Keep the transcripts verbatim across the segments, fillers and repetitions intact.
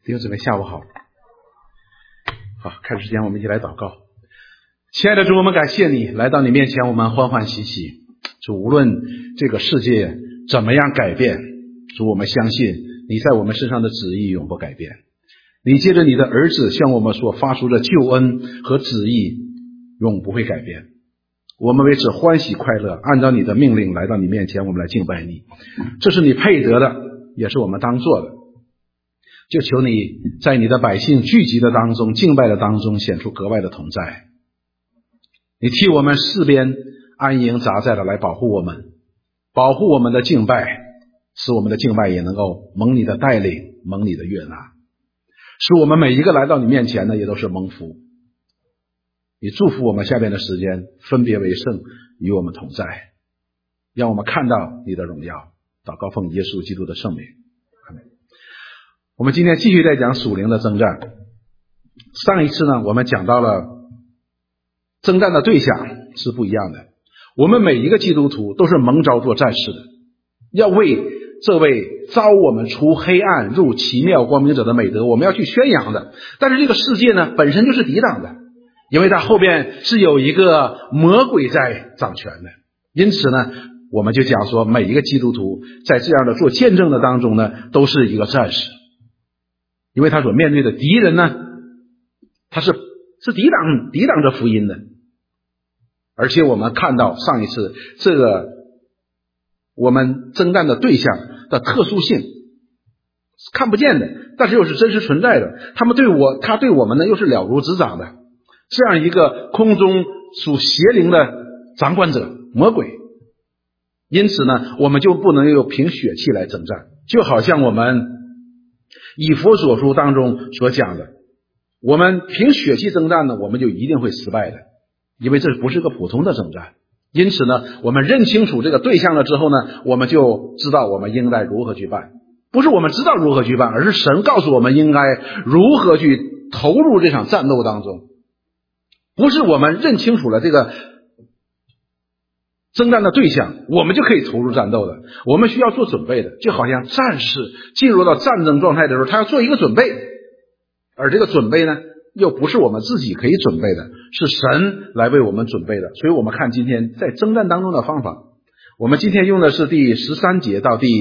弟兄姊妹，下午好。好，开始之前我们一起来祷告。亲爱的主，我们感谢你来到你面前，我们欢欢喜喜。主，无论这个世界怎么样改变，主，我们相信你在我们身上的旨意永不改变。你借着你的儿子向我们所发出的救恩和旨意永不会改变。我们为此欢喜快乐，按照你的命令来到你面前，我们来敬拜你。这是你配得的，也是我们当做的。就求你在你的百姓聚集的当中，敬拜的当中显出格外的同在。你替我们四边安营扎寨的来保护我们，保护我们的敬拜，使我们的敬拜也能够蒙你的带领，蒙你的悦纳，使我们每一个来到你面前呢，也都是蒙福。你祝福我们下边的时间分别为圣，与我们同在，让我们看到你的荣耀。祷告奉耶稣基督的圣名，阿们。我们今天继续在讲属灵的征战。上一次呢，我们讲到了征战的对象是不一样的。我们每一个基督徒都是蒙召做战士的，要为这位召我们出黑暗入奇妙光明者的美德，我们要去宣扬的。但是这个世界呢，本身就是抵挡的，因为它后边是有一个魔鬼在掌权的。因此呢，我们就讲说，每一个基督徒在这样的做见证的当中呢，都是一个战士。因为他所面对的敌人呢，他是是抵挡抵挡着福音的。而且我们看到上一次这个我们征战的对象的特殊性是看不见的，但是又是真实存在的。他们对我他对我们呢又是了如指掌的，这样一个空中属邪灵的掌管者魔鬼。因此呢，我们就不能用凭血气来征战，就好像我们以弗所书当中所讲的，我们凭血气征战呢，我们就一定会失败的，因为这不是个普通的征战。因此呢，我们认清楚这个对象了之后呢，我们就知道我们应该如何去办。不是我们知道如何去办，而是神告诉我们应该如何去投入这场战斗当中。不是我们认清楚了这个征战的对象，我们就可以投入战斗的。我们需要做准备的，就好像战士进入到战争状态的时候，他要做一个准备，而这个准备呢，又不是我们自己可以准备的，是神来为我们准备的。所以我们看今天在征战当中的方法，我们今天用的是第十三节到第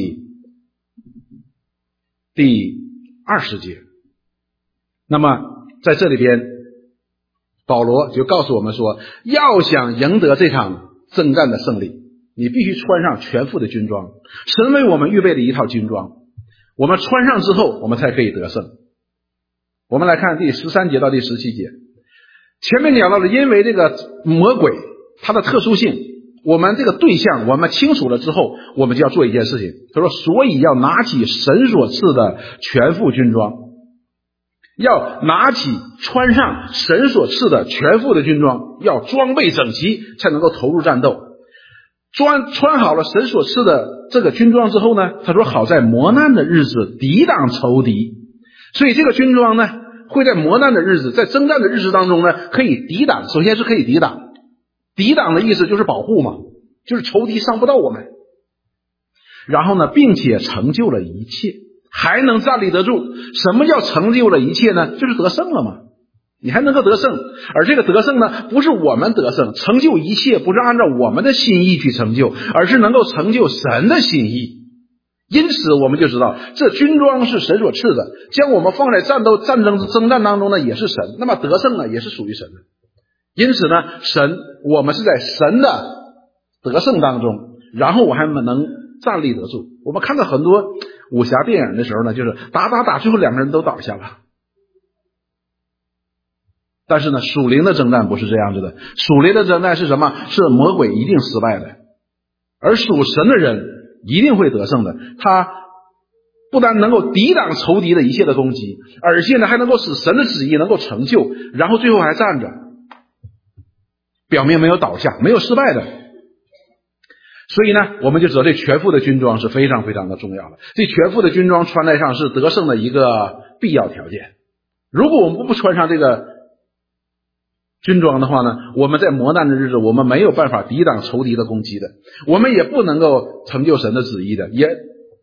第二十节。那么在这里边，保罗就告诉我们说，要想赢得这场征战的胜利，你必须穿上全副的军装。神为我们预备了一套军装，我们穿上之后，我们才可以得胜。我们来看第十三节到第十七节。前面讲到了，因为这个魔鬼它的特殊性，我们这个对象我们清楚了之后，我们就要做一件事情。他说，所以要拿起神所赐的全副军装，要拿起穿上神所赐的全副的军装，要装备整齐，才能够投入战斗。穿穿好了神所赐的这个军装之后呢，他说好在磨难的日子抵挡仇敌。所以这个军装呢，会在磨难的日子，在征战的日子当中呢，可以抵挡。首先是可以抵挡，抵挡的意思就是保护嘛，就是仇敌伤不到我们。然后呢，并且成就了一切，还能站立得住。什么叫成就了一切呢？就是得胜了嘛，你还能够得胜。而这个得胜呢，不是我们得胜，成就一切不是按照我们的心意去成就，而是能够成就神的心意。因此我们就知道，这军装是神所赐的，将我们放在战斗战争征战当中呢，也是神。那么得胜呢，也是属于神的。因此呢，神我们是在神的得胜当中，然后我还能站立得住。我们看到很多武侠电影的时候呢，就是打打打，最后两个人都倒下了。但是呢，属灵的征战不是这样子的。属灵的征战是什么？是魔鬼一定失败的，而属神的人一定会得胜的。他不但能够抵挡仇敌的一切的攻击，而且呢还能够使神的旨意能够成就，然后最后还站着，表明没有倒下，没有失败的。所以呢，我们就知道这全副的军装是非常非常的重要的。这全副的军装穿戴上是得胜的一个必要条件。如果我们不穿上这个军装的话呢，我们在磨难的日子，我们没有办法抵挡仇敌的攻击的，我们也不能够成就神的旨意的，也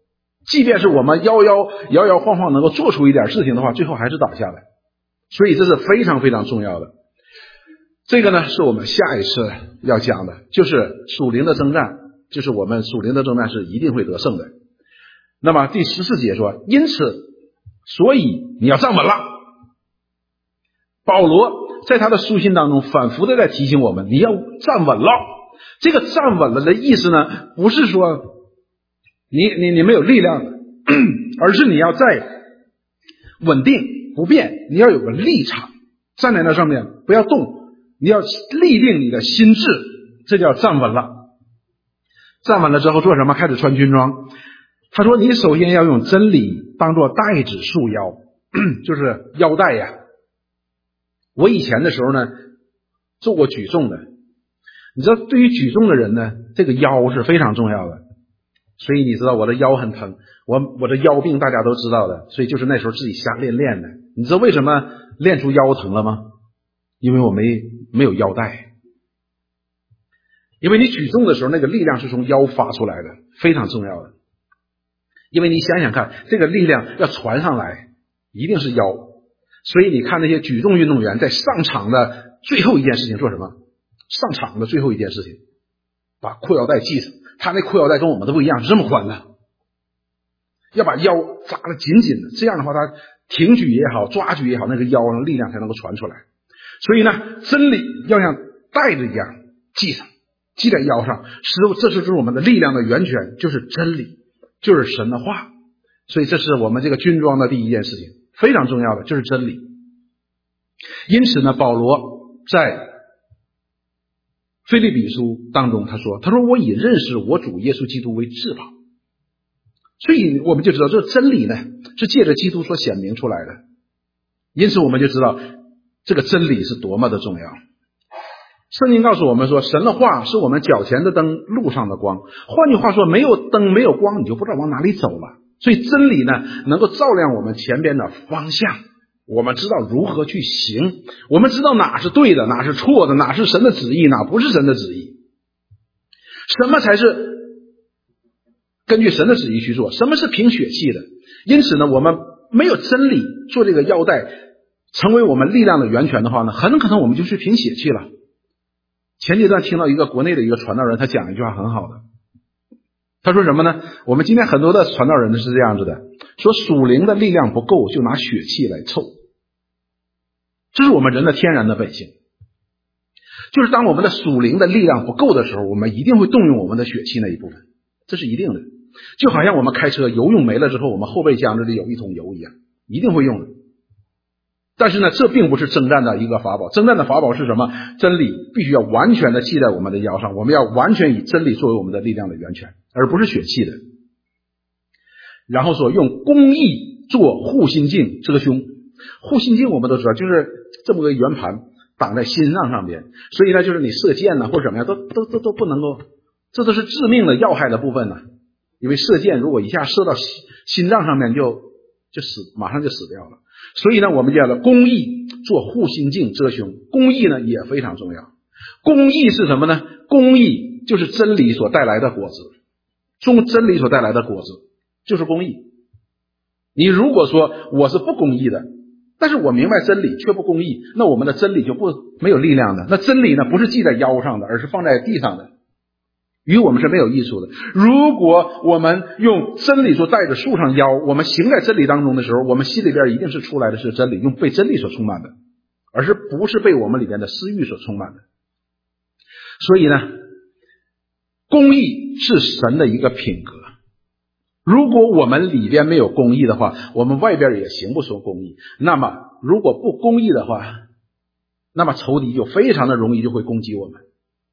即便是我们摇摇摇摇晃晃能够做出一点事情的话，最后还是倒下来。所以这是非常非常重要的。这个呢是我们下一次要讲的，就是属灵的征战，就是我们属灵的征战是一定会得胜的。那么第十四节说，因此所以你要站稳了。保罗在他的书信当中反复的在提醒我们，你要站稳了。这个站稳了的意思呢，不是说你你你没有力量，而是你要在稳定不变，你要有个立场，站在那上面不要动，你要立定你的心智，这叫站稳了。站稳了之后做什么？开始穿军装。他说你首先要用真理当作带子束腰，就是腰带呀。我以前的时候呢做过举重的，你知道对于举重的人呢，这个腰是非常重要的，所以你知道我的腰很疼，我我的腰病大家都知道的，所以就是那时候自己瞎练练的。你知道为什么练出腰疼了吗？因为我没没有腰带。因为你举重的时候那个力量是从腰发出来的，非常重要的。因为你想想看，这个力量要传上来一定是腰，所以你看那些举重运动员在上场的最后一件事情做什么？上场的最后一件事情把裤腰带系上，他那裤腰带跟我们都不一样，是这么宽的，要把腰扎得紧紧的，这样的话他挺举也好抓举也好，那个腰上力量才能够传出来。所以呢，真理要像带子一样系上，系在腰上，使这就是我们的力量的源泉，就是真理，就是神的话。所以这是我们这个军装的第一件事情，非常重要的就是真理。因此呢，保罗在腓立比书当中他说他说我以认识我主耶稣基督为至宝。所以我们就知道这真理呢是借着基督所显明出来的，因此我们就知道这个真理是多么的重要。圣经告诉我们说，神的话是我们脚前的灯，路上的光。换句话说，没有灯没有光，你就不知道往哪里走了。所以真理呢能够照亮我们前边的方向，我们知道如何去行，我们知道哪是对的，哪是错的，哪是神的旨意，哪不是神的旨意，什么才是根据神的旨意去做，什么是凭血气的。因此呢，我们没有真理做这个腰带成为我们力量的源泉的话呢，很可能我们就去凭血气了。前阶段听到一个国内的一个传道人，他讲一句话很好的，他说什么呢？我们今天很多的传道人是这样子的，说属灵的力量不够就拿血气来凑，这是我们人的天然的本性。就是当我们的属灵的力量不够的时候，我们一定会动用我们的血气那一部分，这是一定的。就好像我们开车油用没了之后，我们后备箱这里有一桶油一样，一定会用的。但是呢，这并不是征战的一个法宝。征战的法宝是什么？真理必须要完全的系在我们的腰上，我们要完全以真理作为我们的力量的源泉，而不是血气的。然后说用公义做护心镜遮胸。护心镜我们都知道就是这么个圆盘挡在心脏上边，所以呢就是你射箭呢或者什么样都都都都不能够，这都是致命的要害的部分呢。因为射箭如果一下射到心脏上面就就死，马上就死掉了。所以呢我们叫了公义做护心镜遮胸。公义呢也非常重要。公义是什么呢？公义就是真理所带来的果子，中真理所带来的果子就是公义。你如果说我是不公义的，但是我明白真理却不公义，那我们的真理就不没有力量的。那真理呢不是系在腰上的，而是放在地上的，与我们是没有益处的。如果我们用真理所带着束上腰，我们行在真理当中的时候，我们心里边一定是出来的是真理，用被真理所充满的，而是不是被我们里边的私欲所充满的。所以呢，公义是神的一个品格。如果我们里边没有公义的话，我们外边也行不出公义。那么如果不公义的话，那么仇敌就非常的容易就会攻击我们。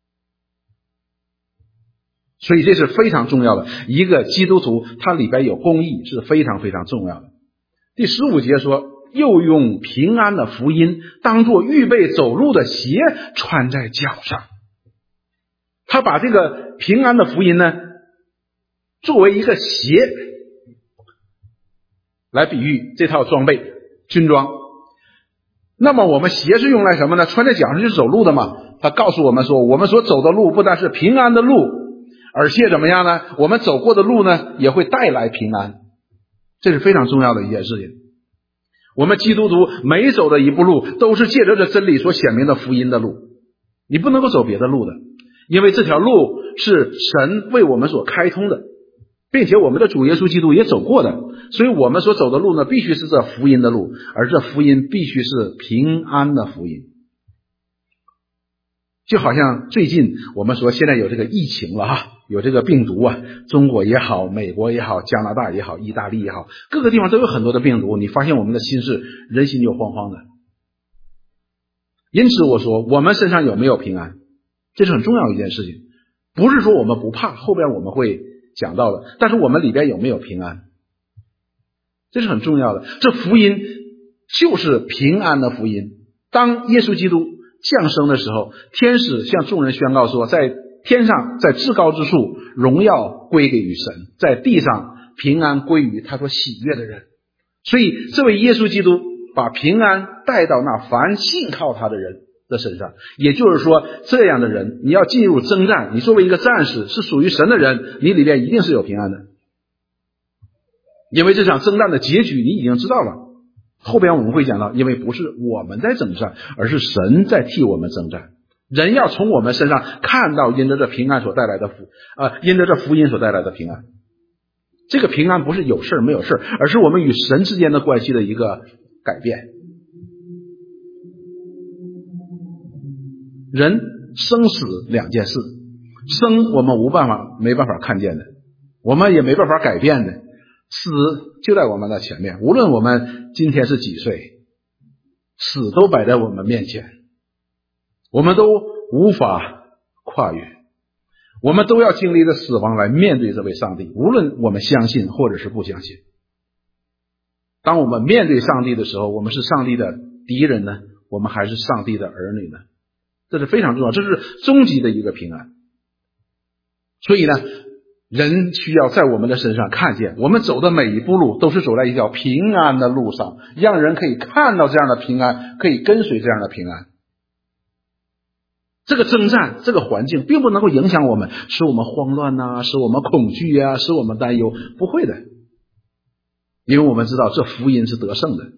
所以这是非常重要的，一个基督徒他里边有公义是非常非常重要的。第十五节说，又用平安的福音当作预备走路的鞋穿在脚上。他把这个平安的福音呢作为一个鞋来比喻这套装备军装。那么我们鞋是用来什么呢？穿在脚上就是走路的嘛。他告诉我们说，我们所走的路不但是平安的路，而且怎么样呢？我们走过的路呢也会带来平安。 这是非常重要的一件事情。我们基督徒每走的一步路都是借着这真理所显明的福音的路，你不能够走别的路的，因为这条路是神为我们所开通的，并且我们的主耶稣基督也走过的，所以我们所走的路呢，必须是这福音的路，而这福音必须是平安的福音。就好像最近我们说现在有这个疫情了哈，有这个病毒啊，中国也好，美国也好，加拿大也好，意大利也好，各个地方都有很多的病毒，你发现我们的心是人心就慌慌的。因此我说我们身上有没有平安，这是很重要一件事情，不是说我们不怕，后边我们会讲到的，但是我们里边有没有平安，这是很重要的。这福音就是平安的福音。当耶稣基督降生的时候，天使向众人宣告说，在天上在至高之处荣耀归给于神，在地上平安归于他所喜悦的人。所以这位耶稣基督把平安带到那凡信靠他的人的身上，也就是说这样的人，你要进入征战，你作为一个战士是属于神的人，你里边一定是有平安的，因为这场征战的结局你已经知道了。后边我们会讲到，因为不是我们在征战，而是神在替我们征战。人要从我们身上看到因着这平安所带来的福呃，因着这福音所带来的平安。这个平安不是有事没有事，而是我们与神之间的关系的一个改变。人生死两件事，生我们无办法没办法看见的，我们也没办法改变的，死就在我们的前面，无论我们今天是几岁，死都摆在我们面前，我们都无法跨越，我们都要经历着死亡来面对这位上帝，无论我们相信或者是不相信。当我们面对上帝的时候，我们是上帝的敌人呢，我们还是上帝的儿女呢？这是非常重要，这是终极的一个平安。所以呢，人需要在我们的身上看见，我们走的每一步路都是走在一条平安的路上，让人可以看到这样的平安，可以跟随这样的平安。这个征战，这个环境并不能够影响我们，使我们慌乱啊，使我们恐惧啊，使我们担忧，不会的，因为我们知道这福音是得胜的。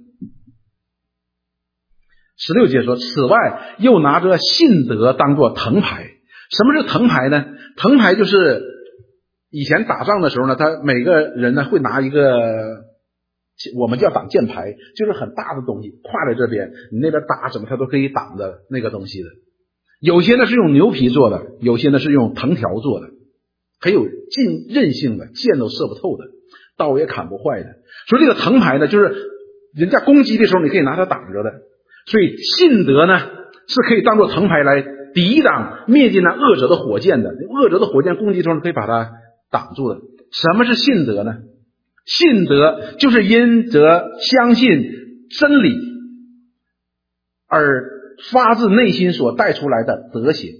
十六节说，此外又拿着信德当作藤牌。什么是藤牌呢？藤牌就是以前打仗的时候呢，他每个人呢会拿一个我们叫挡箭牌，就是很大的东西跨在这边，你那边打什么他都可以挡的那个东西的。有些呢是用牛皮做的，有些呢是用藤条做的，很有劲韧性的，箭都射不透的，刀也砍不坏的。所以这个藤牌呢，就是人家攻击的时候你可以拿它挡着的。所以信德呢是可以当作藤牌来抵挡灭尽那恶者的火箭的，恶者的火箭攻击的时候可以把它挡住的。什么是信德呢？信德就是因着相信真理而发自内心所带出来的德行。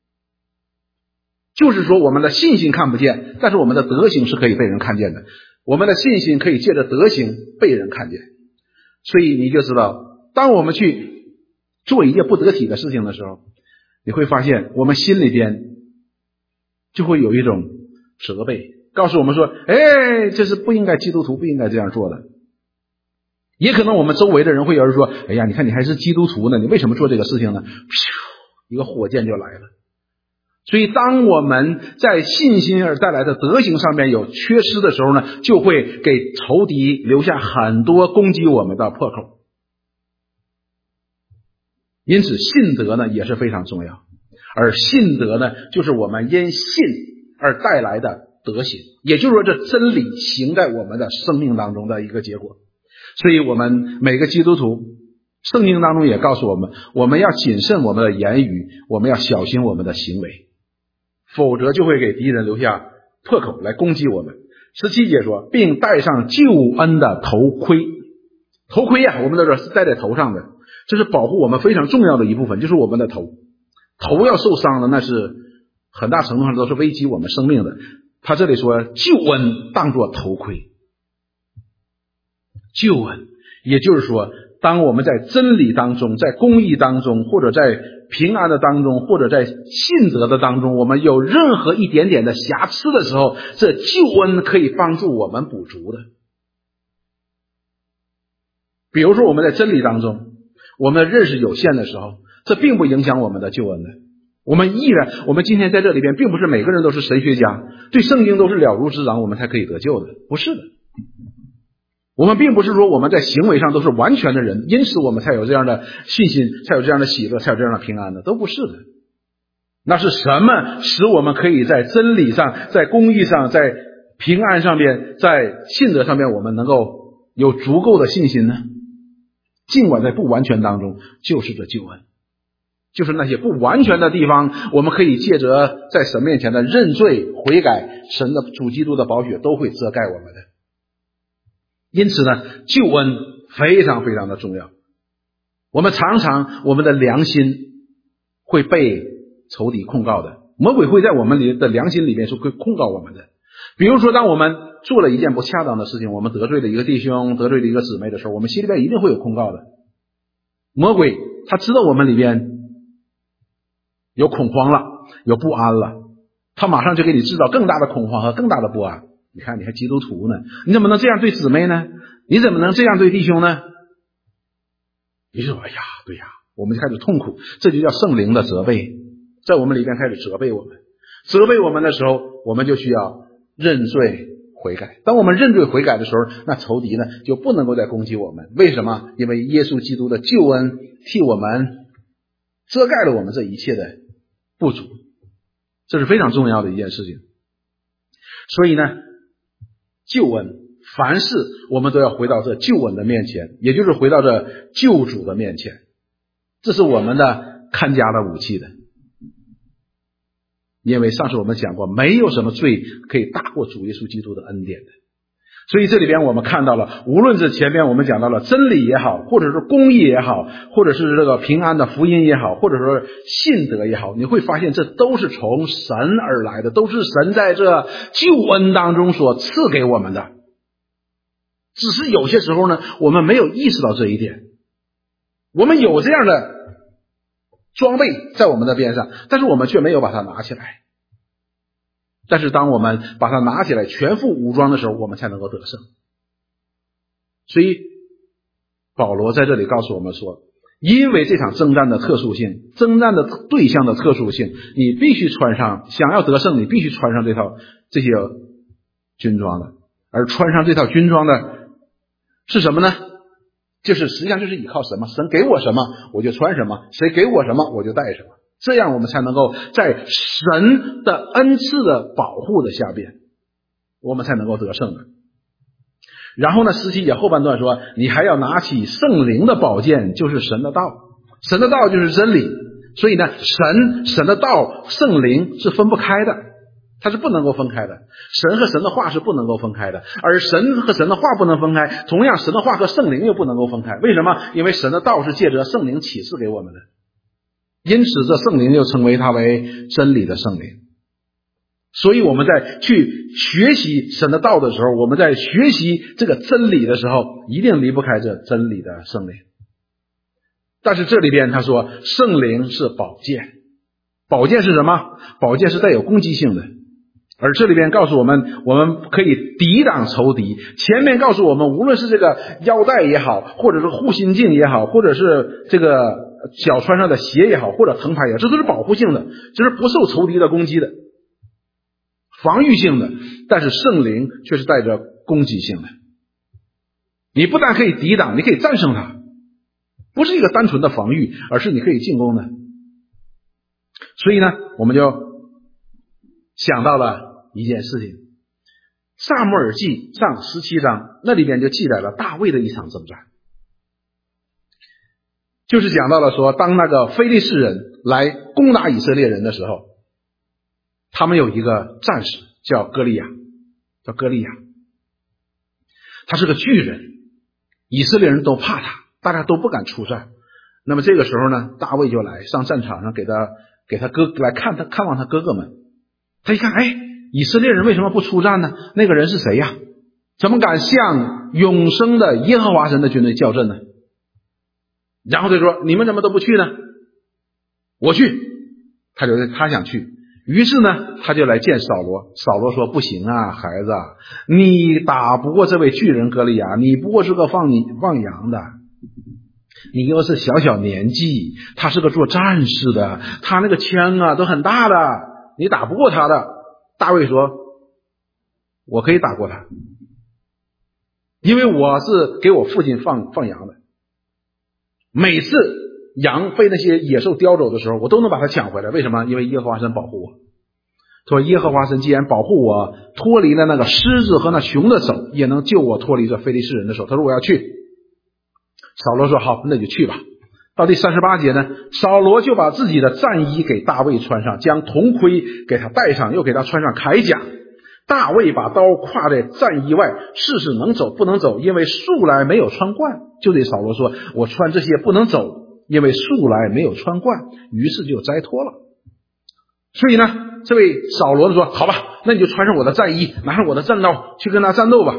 就是说我们的信心看不见，但是我们的德行是可以被人看见的，我们的信心可以借着德行被人看见。所以你就知道，当我们去做一件不得体的事情的时候，你会发现我们心里边就会有一种责备，告诉我们说，哎，这是不应该，基督徒不应该这样做的。也可能我们周围的人会有人说，哎呀，你看你还是基督徒呢，你为什么做这个事情呢？一个火箭就来了。所以当我们在信心而带来的德行上面有缺失的时候呢，就会给仇敌留下很多攻击我们的破口。因此信德呢也是非常重要，而信德呢就是我们因信而带来的德行，也就是说这真理行在我们的生命当中的一个结果。所以我们每个基督徒，圣经当中也告诉我们，我们要谨慎我们的言语，我们要小心我们的行为，否则就会给敌人留下破口来攻击我们。十七节说，并戴上救恩的头盔。头盔啊，我们都知道是戴在头上的，这是保护我们非常重要的一部分，就是我们的头。头要受伤了，那是很大程度上都是危及我们生命的。他这里说救恩当作头盔。救恩也就是说，当我们在真理当中，在公义当中，或者在平安的当中，或者在信德的当中，我们有任何一点点的瑕疵的时候，这救恩可以帮助我们补足的。 比如说我们在真理当中，我们的认识有限的时候，这并不影响我们的救恩的。我们依然，我们今天在这里边，并不是每个人都是神学家，对圣经都是了如指掌，我们才可以得救的，不是的。我们并不是说我们在行为上都是完全的人，因此我们才有这样的信心，才有这样的喜乐，才有这样的平安的，都不是的。那是什么使我们可以在真理上，在公义上，在平安上面，在信德上面，我们能够有足够的信心呢？尽管在不完全当中，就是这救恩，就是那些不完全的地方，我们可以借着在神面前的认罪悔改，神的主基督的宝血都会遮盖我们的。因此呢，救恩非常非常的重要。我们常常我们的良心会被仇敌控告的，魔鬼会在我们里的良心里面是会控告我们的。比如说当我们做了一件不恰当的事情，我们得罪了一个弟兄，得罪了一个姊妹的时候，我们心里边一定会有控告的。魔鬼他知道我们里边有恐慌了，有不安了，他马上就给你制造更大的恐慌和更大的不安。你看你还基督徒呢，你怎么能这样对姊妹呢？你怎么能这样对弟兄呢？你说哎呀对呀，我们就开始痛苦，这就叫圣灵的责备，在我们里边开始责备我们。责备我们的时候，我们就需要认罪悔改。当我们认罪悔改的时候，那仇敌呢就不能够再攻击我们。为什么？因为耶稣基督的救恩替我们遮盖了我们这一切的不足，这是非常重要的一件事情。所以呢，救恩凡事我们都要回到这救恩的面前，也就是回到这救主的面前，这是我们的看家的武器的。因为上次我们讲过，没有什么罪可以大过主耶稣基督的恩典的。所以这里边我们看到了，无论是前面我们讲到了真理也好，或者是公义也好，或者是这个平安的福音也好，或者说信德也好，你会发现这都是从神而来的，都是神在这救恩当中所赐给我们的。只是有些时候呢，我们没有意识到这一点。我们有这样的装备在我们的边上，但是我们却没有把它拿起来。但是当我们把它拿起来全副武装的时候，我们才能够得胜。所以保罗在这里告诉我们说，因为这场征战的特殊性，征战的对象的特殊性，你必须穿上，想要得胜你必须穿上这套这些军装的。而穿上这套军装的是什么呢？就是实际上就是依靠什么，神给我什么我就穿什么，谁给我什么我就带什么，这样我们才能够在神的恩赐的保护的下边，我们才能够得胜的。然后呢，十七节后半段说，你还要拿起圣灵的宝剑，就是神的道，神的道就是真理。所以呢，神神的道圣灵是分不开的，它是不能够分开的。神和神的话是不能够分开的，而神和神的话不能分开，同样神的话和圣灵又不能够分开。为什么？因为神的道是借着圣灵启示给我们的，因此这圣灵又称为它为真理的圣灵。所以我们在去学习神的道的时候，我们在学习这个真理的时候，一定离不开这真理的圣灵。但是这里边他说圣灵是宝剑，宝剑是什么？宝剑是带有攻击性的。而这里边告诉我们，我们可以抵挡仇敌。前面告诉我们，无论是这个腰带也好，或者是护心镜也好，或者是这个脚穿上的鞋也好，或者藤牌也好，这都是保护性的，这是不受仇敌的攻击的，防御性的。但是圣灵却是带着攻击性的，你不但可以抵挡，你可以战胜它，不是一个单纯的防御，而是你可以进攻的。所以呢，我们就想到了一件事情，撒母耳记上十七章那里边就记载了大卫的一场征战，就是讲到了说，当那个非利士人来攻打以色列人的时候，他们有一个战士叫歌利亚，叫歌利亚，他是个巨人，以色列人都怕他，大家都不敢出战。那么这个时候呢，大卫就来上战场上给他给他哥来看他看望他哥哥们。他一看，哎，以色列人为什么不出战呢？那个人是谁呀？怎么敢向永生的耶和华神的军队叫阵呢？然后他说，你们怎么都不去呢？我去。他就他想去，于是呢他就来见扫罗。扫罗说，不行啊，孩子，你打不过这位巨人歌利亚，你不过是个放你放羊的， 你又是小小年纪，他是个做战士的，他那个枪啊都很大的，你打不过他的。大卫说我可以打过他，因为我是给我父亲放放羊的，每次羊被那些野兽叼走的时候，我都能把它抢回来。为什么？因为耶和华神保护我。说耶和华神既然保护我脱离了那个狮子和那熊的手，也能救我脱离这非利士人的手。他说我要去。扫罗说好，那就去吧。到第三十八节呢，扫罗就把自己的战衣给大卫穿上，将铜盔给他戴上，又给他穿上铠甲。大卫把刀挎在战衣外，试试能走不能走，因为素来没有穿惯。就对扫罗说我穿这些不能走，因为素来没有穿惯，于是就摘脱了。所以呢，这位扫罗说好吧，那你就穿上我的战衣，拿上我的战刀，去跟他战斗吧。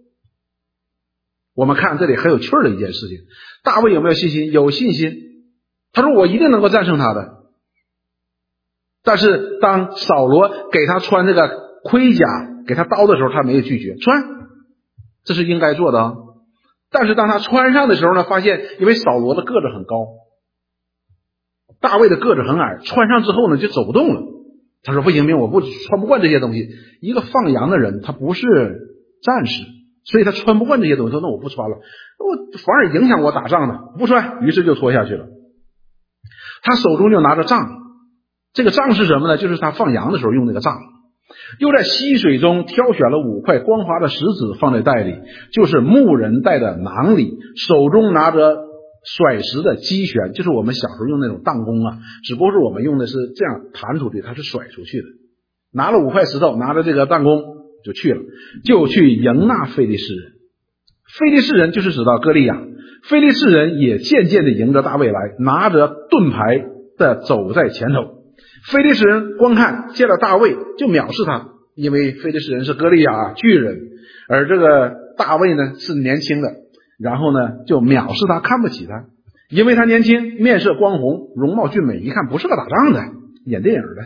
我们看这里很有趣的一件事情，大卫有没有信心？有信心。他说我一定能够战胜他的。但是当扫罗给他穿这个盔甲给他刀的时候，他没有拒绝穿，这是应该做的啊。但是当他穿上的时候呢，发现因为扫罗的个子很高，大卫的个子很矮，穿上之后呢就走不动了。他说不行，我不穿不惯这些东西。一个放羊的人，他不是战士，所以他穿不惯这些东西。说那我不穿了，我反而影响我打仗呢，不穿。于是就脱下去了。他手中就拿着杖，这个杖是什么呢？就是他放羊的时候用那个杖。又在溪水中挑选了五块光滑的石子放在袋里，就是牧人带的囊里，手中拿着甩石的机旋，就是我们小时候用那种弹弓啊，只不过是我们用的是这样弹出去，它是甩出去的。拿了五块石头，拿着这个弹弓就去了，就去迎那非利士人。非利士人就是指到歌利亚，非利士人也渐渐地迎着大卫来，拿着盾牌的走在前头。非利士人观看见了大卫就藐视他，因为非利士人是歌利亚巨人，而这个大卫呢是年轻的，然后呢就藐视他，看不起他，因为他年轻，面色光红，容貌俊美，一看不是个打仗的，演电影的。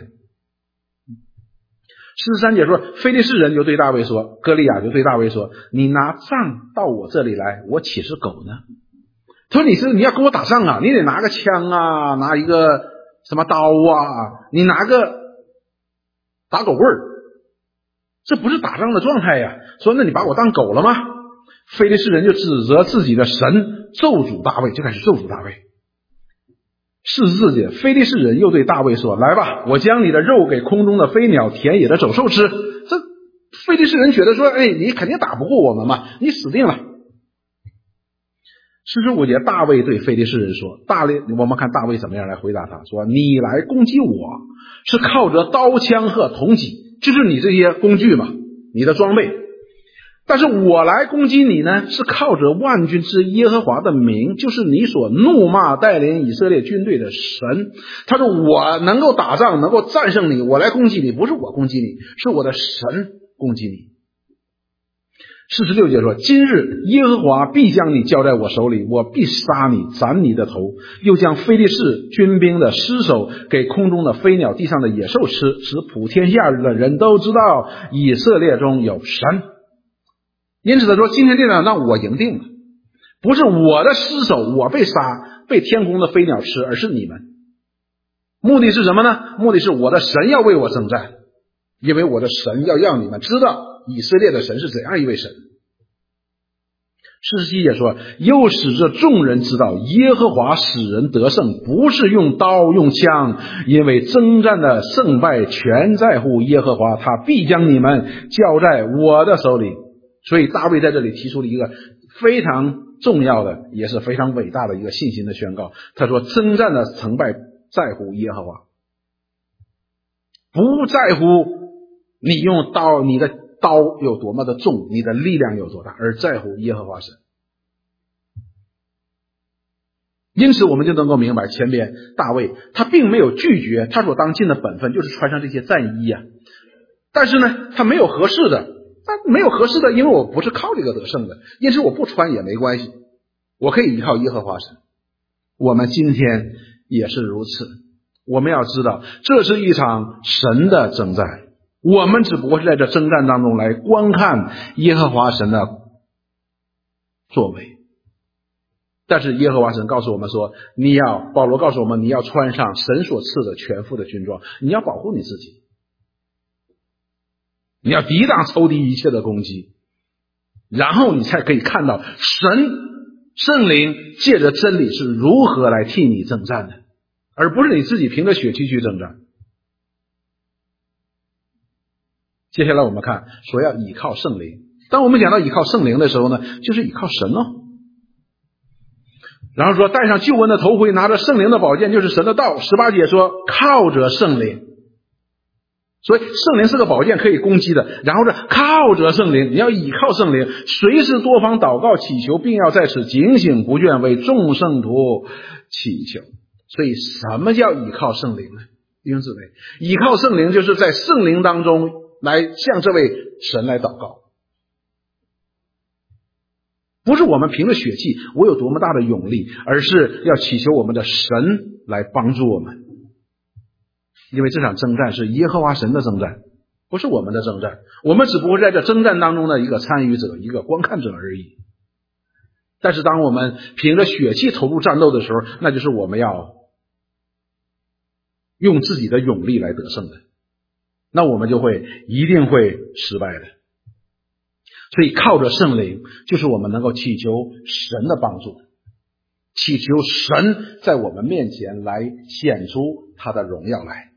四十三节说，非利士人就对大卫说，歌利亚就对大卫说，你拿杖到我这里来，我岂是狗呢？他说你是你要跟我打仗啊，你得拿个枪啊，拿一个什么刀啊，你拿个打狗棍儿，这不是打仗的状态呀。说那你把我当狗了吗？非利士人就指责自己的神，咒诅大卫，就开始咒诅大卫。四十四节，非利士人又对大卫说，来吧，我将你的肉给空中的飞鸟田野的走兽吃。这非利士人觉得说，哎，你肯定打不过我们嘛，你死定了。四十五节，大卫对非利士人说，大卫，我们看大卫怎么样来回答他，说你来攻击我是靠着刀枪和铜戟，就是你这些工具嘛，你的装备。但是我来攻击你呢，是靠着万军之耶和华的名，就是你所怒骂带领以色列军队的神。他说我能够打仗，能够战胜你，我来攻击你，不是我攻击你，是我的神攻击你。四十六节说，今日耶和华必将你交在我手里，我必杀你，斩你的头，又将非利士军兵的尸首给空中的飞鸟地上的野兽吃，使普天下的人都知道以色列中有神。因此他说，今天这场仗我赢定了，不是我的尸首我被杀被天空的飞鸟吃，而是你们。目的是什么呢？目的是我的神要为我征战，因为我的神要让你们知道以色列的神是怎样一位神。四十七节说，又使这众人知道耶和华使人得胜，不是用刀用枪，因为征战的胜败全在乎耶和华，他必将你们交在我的手里。所以大卫在这里提出了一个非常重要的也是非常伟大的一个信心的宣告，他说征战的成败在乎耶和华，不在乎你用刀，你的刀有多么的重，你的力量有多大，而在乎耶和华神。因此我们就能够明白前边大卫他并没有拒绝他所当尽的本分，就是穿上这些战衣啊，但是呢他没有合适的，他没有合适的，因为我不是靠这个得胜的，因此我不穿也没关系，我可以依靠耶和华神。我们今天也是如此，我们要知道这是一场神的征战，我们只不过是在这征战当中来观看耶和华神的作为。 但是耶和华神告诉我们说，你要保罗告诉我们，你要穿上神所赐的全副的军装，你要保护你自己，你要抵挡仇敌一切的攻击，然后你才可以看到神圣灵借着真理是如何来替你征战的，而不是你自己凭着血气去征战。接下来我们看说要倚靠圣灵。当我们讲到倚靠圣灵的时候呢，就是倚靠神哦。然后说戴上救恩的头盔，拿着圣灵的宝剑，就是神的道。十八节说靠着圣灵，所以圣灵是个宝剑，可以攻击的。然后是靠着圣灵，你要倚靠圣灵，随时多方祷告祈求，并要在此警醒不倦，为众圣徒祈求。所以什么叫倚靠圣灵呢？弟兄姊妹，倚靠圣灵就是在圣灵当中来向这位神来祷告，不是我们凭着血气我有多么大的勇力，而是要祈求我们的神来帮助我们。因为这场征战是耶和华神的征战，不是我们的征战，我们只不过在这征战当中的一个参与者，一个观看者而已。但是当我们凭着血气投入战斗的时候，那就是我们要用自己的勇力来得胜的，那我们就会一定会失败的。所以靠着圣灵，就是我们能够祈求神的帮助，祈求神在我们面前来显出他的荣耀来。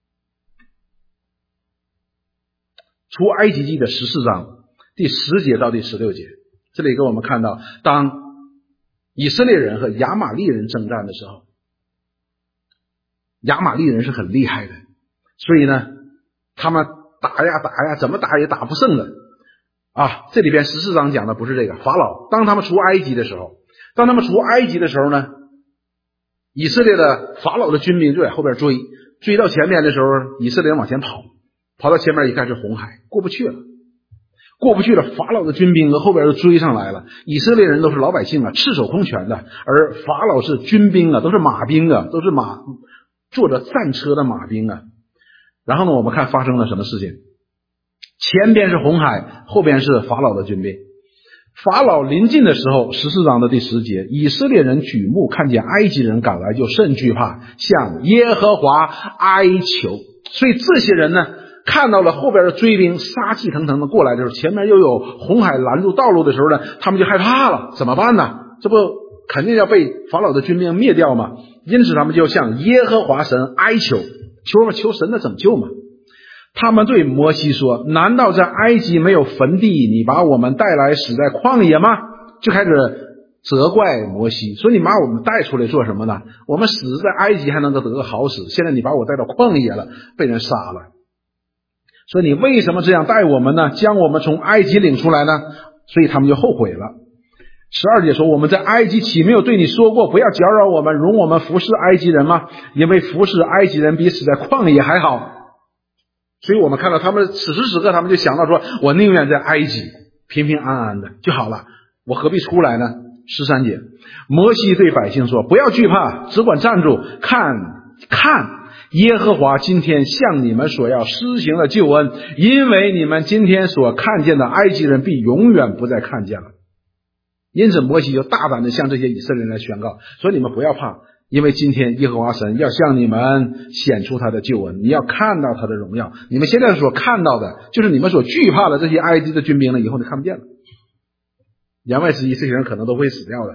出埃及记的十四章第十节到第十六节，这里给我们看到，当以色列人和亚玛力人征战的时候，亚玛力人是很厉害的，所以呢他们打呀打呀，怎么打也打不胜的啊。这里边十四章讲的不是这个，法老当他们出埃及的时候，当他们出埃及的时候呢，以色列的法老的军兵就在后边追，追到前面的时候，以色列人往前跑，跑到前面一看是红海，过不去了，过不去了，法老的军兵和后边就追上来了。以色列人都是老百姓啊，赤手空拳的，而法老是军兵啊，都是马兵啊，都是马坐着战车的马兵啊。然后呢，我们看发生了什么事情。前边是红海，后边是法老的军兵。法老临近的时候，十四章的第十节，以色列人举目看见埃及人赶来，就甚惧怕，向耶和华哀求。所以这些人呢，看到了后边的追兵杀气腾腾的过来的时候，前面又有红海拦住道路的时候呢，他们就害怕了，怎么办呢？这不肯定要被法老的军兵灭掉吗？因此他们就向耶和华神哀求，求求神的拯救嘛。他们对摩西说，难道在埃及没有坟地，你把我们带来死在旷野吗？就开始责怪摩西，说你把我们带出来做什么呢？我们死在埃及还能够得个好死，现在你把我带到旷野了，被人杀了，所以你为什么这样带我们呢？将我们从埃及领出来呢？所以他们就后悔了。十二节说，我们在埃及岂没有对你说过，不要搅扰我们，容我们服侍埃及人吗？因为服侍埃及人比死在旷野还好。所以我们看到他们此时此刻，他们就想到说，我宁愿在埃及平平安安的就好了，我何必出来呢？十三节，摩西对百姓说，不要惧怕，只管站住，看看耶和华今天向你们所要施行的救恩，因为你们今天所看见的埃及人必永远不再看见了。因此摩西就大胆的向这些以色列人来宣告，说你们不要怕，因为今天耶和华神要向你们显出他的救恩，你要看到他的荣耀。你们现在所看到的就是你们所惧怕的这些埃及的军兵呢，以后就看不见了。言外之意，这些人可能都会死掉的。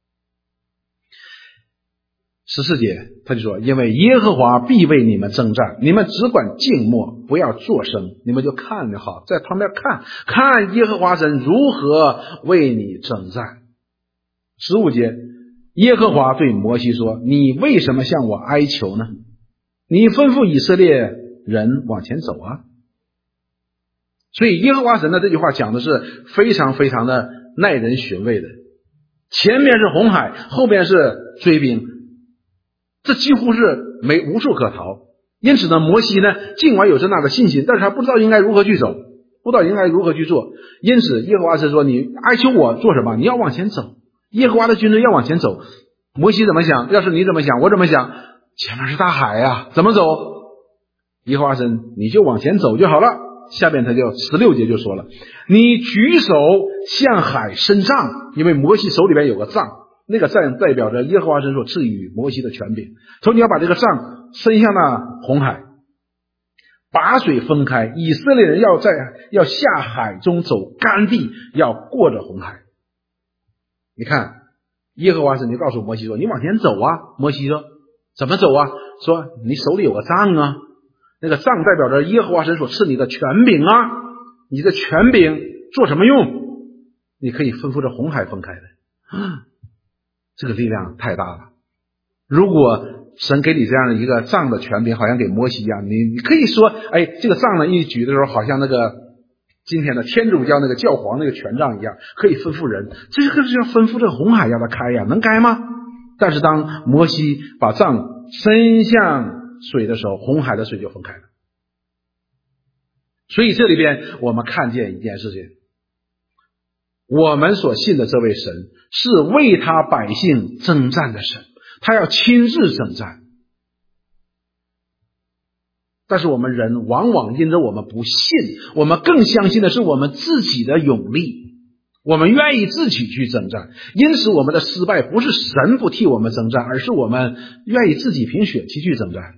十四节他就说，因为耶和华必为你们征战，你们只管静默，不要作声，你们就看就好，在旁边看看耶和华神如何为你征战。十五节，耶和华对摩西说，你为什么向我哀求呢？你吩咐以色列人往前走啊。所以耶和华神的这句话讲的是非常非常的耐人寻味的，前面是红海，后边是追兵，这几乎是没无处可逃。因此呢，摩西呢尽管有这样的信心，但是他不知道应该如何去走，不知道应该如何去做。因此耶和华神说，你哀求我做什么？你要往前走，耶和华的军队要往前走。摩西怎么想？要是你怎么想，我怎么想？前面是大海呀、啊，怎么走？耶和华神，你就往前走就好了。下边他就十六节就说了，你举手向海伸杖，因为摩西手里边有个杖， 那个杖代表着耶和华神所赐予摩西的权柄。说你要把这个杖伸向那红海，把水分开，以色列人要在要下海中走干地，要过着红海。你看耶和华神就告诉摩西说，你往前走啊。摩西说怎么走啊？说你手里有个杖啊，那个杖代表着耶和华神所赐你的权柄啊，你的权柄做什么用？你可以吩咐着红海分开的。这个力量太大了。如果神给你这样的一个杖的权柄，好像给摩西一样，你你可以说，哎，这个杖呢一举的时候，好像那个今天的天主教那个教皇那个权杖一样，可以吩咐人，这个是要吩咐这个红海让它开呀，能开吗？但是当摩西把杖伸向水的时候，红海的水就分开了。所以这里边我们看见一件事情，我们所信的这位神是为他百姓征战的神，他要亲自征战。但是我们人往往因着我们不信，我们更相信的是我们自己的勇力，我们愿意自己去征战，因此我们的失败不是神不替我们征战，而是我们愿意自己凭血气去征战。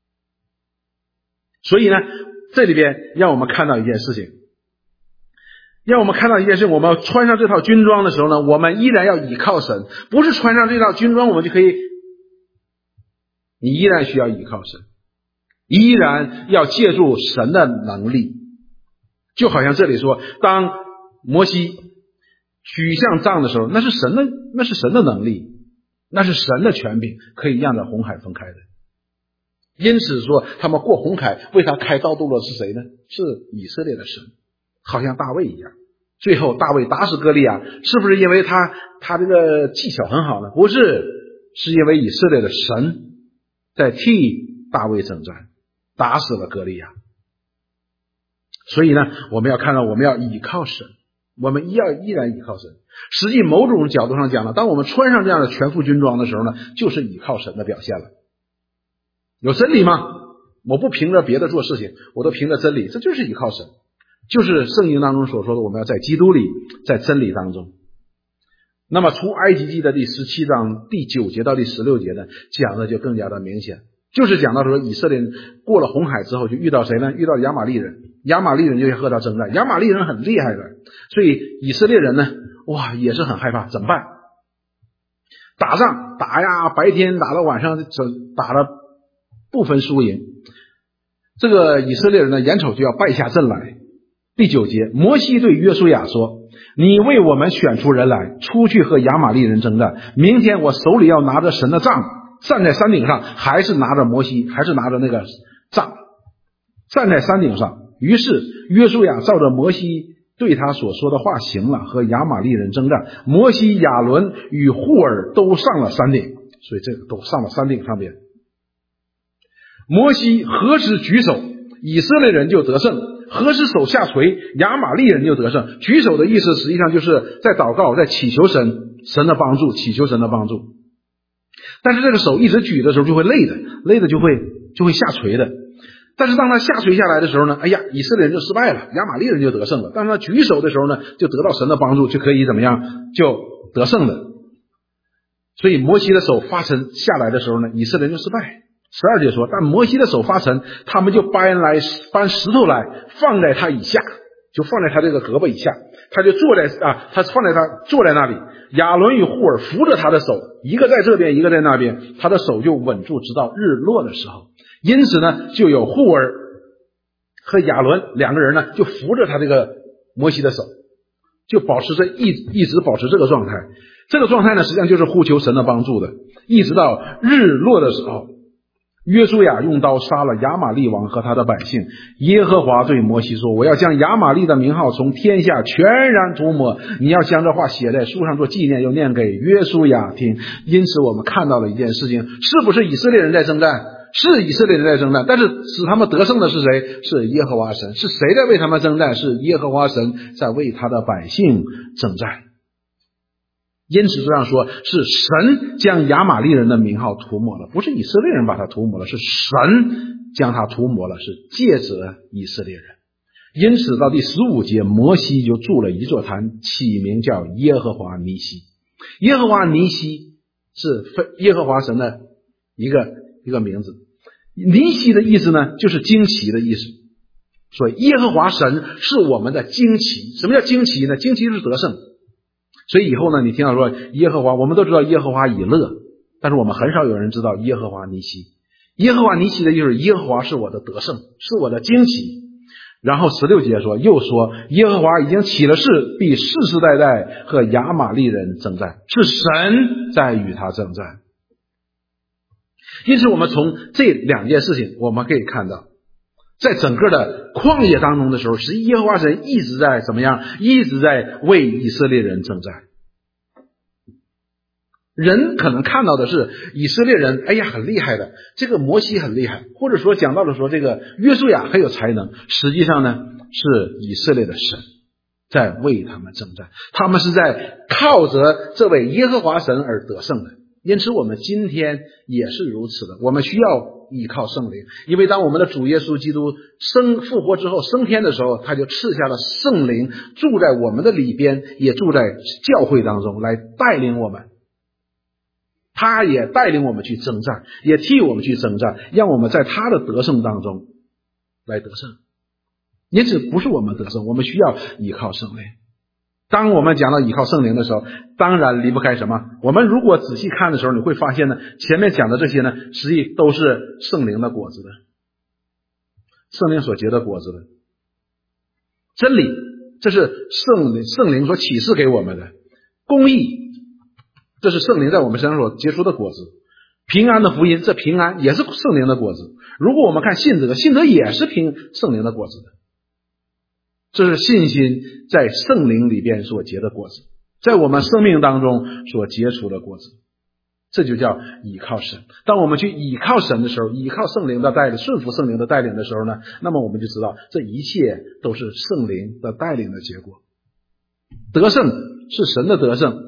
所以呢，这里边让我们看到一件事情，让我们看到一件事情，我们穿上这套军装的时候呢，我们依然要倚靠神，不是穿上这套军装我们就可以，你依然需要倚靠神，依然要借助神的能力。就好像这里说，当摩西举向杖的时候，那是神的那是神的能力，那是神的权柄，可以让这红海分开的。因此说他们过红海为他开道路的是谁呢？是以色列的神，好像大卫一样。最后大卫打死歌利亚，是不是因为他他这个技巧很好呢？不是，是因为以色列的神在替大卫征战，打死了歌利亚。所以呢，我们要看到我们要倚靠神，我们要依然倚靠神。实际某种角度上讲呢，当我们穿上这样的全副军装的时候呢，就是倚靠神的表现了。有真理吗？我不凭着别的做事情，我都凭着真理，这就是倚靠神，就是圣经当中所说的，我们要在基督里，在真理当中。那么出埃及记的第十七章第九节到第十六节呢，讲的就更加的明显，就是讲到说以色列人过了红海之后就遇到谁呢？遇到亚玛利人，亚玛利人就和他征战，亚玛利人很厉害的，所以以色列人呢，哇，也是很害怕，怎么办？打仗打呀，白天打到晚上，打了不分输赢。这个以色列人呢，眼瞅就要败下阵来。第九节，摩西对约书亚说，你为我们选出人来，出去和亚玛利人征战，明天我手里要拿着神的杖，站在山顶上，还是拿着摩西，还是拿着那个杖，站在山顶上。于是约书亚照着摩西对他所说的话行了，和亚玛利人征战。摩西、亚伦与户尔都上了山顶，所以这个都上了山顶上边。摩西何时举手，以色列人就得胜；何时手下垂，亚玛利人就得胜。举手的意思实际上就是在祷告，在祈求神神的帮助，祈求神的帮助。但是这个手一直举的时候就会累的，累的就会就会下垂的。但是当他下垂下来的时候呢，哎呀，以色列人就失败了，亚玛利人就得胜了。当他举手的时候呢，就得到神的帮助，就可以怎么样，就得胜了。所以摩西的手发沉下来的时候呢，以色列人就失败。十二节说，但摩西的手发沉，他们就搬来搬石头来放在他以下，就放在他这个胳膊以下，他就坐在啊，他放在他坐在那里。亚伦与户尔扶着他的手，一个在这边，一个在那边，他的手就稳住，直到日落的时候。因此呢，就有户尔和亚伦两个人呢，就扶着他这个摩西的手，就保持着一一直保持这个状态。这个状态呢，实际上就是呼求神的帮助的，一直到日落的时候。约书亚用刀杀了亚玛利王和他的百姓。耶和华对摩西说，我要将亚玛利的名号从天下全然涂抹，你要将这话写在书上做纪念，又念给约书亚听。因此我们看到了一件事情，是不是以色列人在征战？是以色列人在征战，但是使他们得胜的是谁？是耶和华神。是谁在为他们征战？是耶和华神在为他的百姓征战。因此这样说，是神将亚玛利人的名号涂抹了，不是以色列人把他涂抹了，是神将他涂抹了，是借着以色列人。因此到第十五节，摩西就筑了一座坛，起名叫耶和华尼西。 耶和华尼西是耶和华神的一个一个名字，尼西的意思呢，就是惊奇的意思。所以耶和华神是我们的惊奇。什么叫惊奇呢？惊奇是得胜。所以以后呢，你听到说耶和华，我们都知道耶和华以勒，但是我们很少有人知道耶和华尼西。耶和华尼西的意思是耶和华是我的得胜，是我的惊奇。然后十六节说，又说耶和华已经起了誓，必世世代代和亚玛利人征战，是神在与他征战。因此我们从这两件事情我们可以看到，在整个的旷野当中的时候，实际耶和华神一直在怎么样，一直在为以色列人征战。人可能看到的是以色列人，哎呀很厉害的，这个摩西很厉害，或者说讲到的说这个约书亚很有才能，实际上呢是以色列的神在为他们征战，他们是在靠着这位耶和华神而得胜的。因此我们今天也是如此的，我们需要依靠圣灵，因为当我们的主耶稣基督生复活之后升天的时候，他就赐下了圣灵住在我们的里边，也住在教会当中来带领我们，他也带领我们去征战，也替我们去征战，让我们在他的得胜当中来得胜。因此不是我们得胜，我们需要依靠圣灵。当我们讲到依靠圣灵的时候，当然离不开什么？我们如果仔细看的时候，你会发现呢，前面讲的这些呢，实际都是圣灵的果子的，圣灵所结的果子的真理，这是圣灵圣灵所启示给我们的公义，这是圣灵在我们身上所结出的果子。平安的福音，这平安也是圣灵的果子。如果我们看信德，信德也是凭圣灵的果子的。这是信心在圣灵里边所结的果子，在我们生命当中所结出的果子，这就叫倚靠神。当我们去倚靠神的时候，倚靠圣灵的带领，顺服圣灵的带领的时候呢，那么我们就知道这一切都是圣灵的带领的结果。得胜是神的得胜，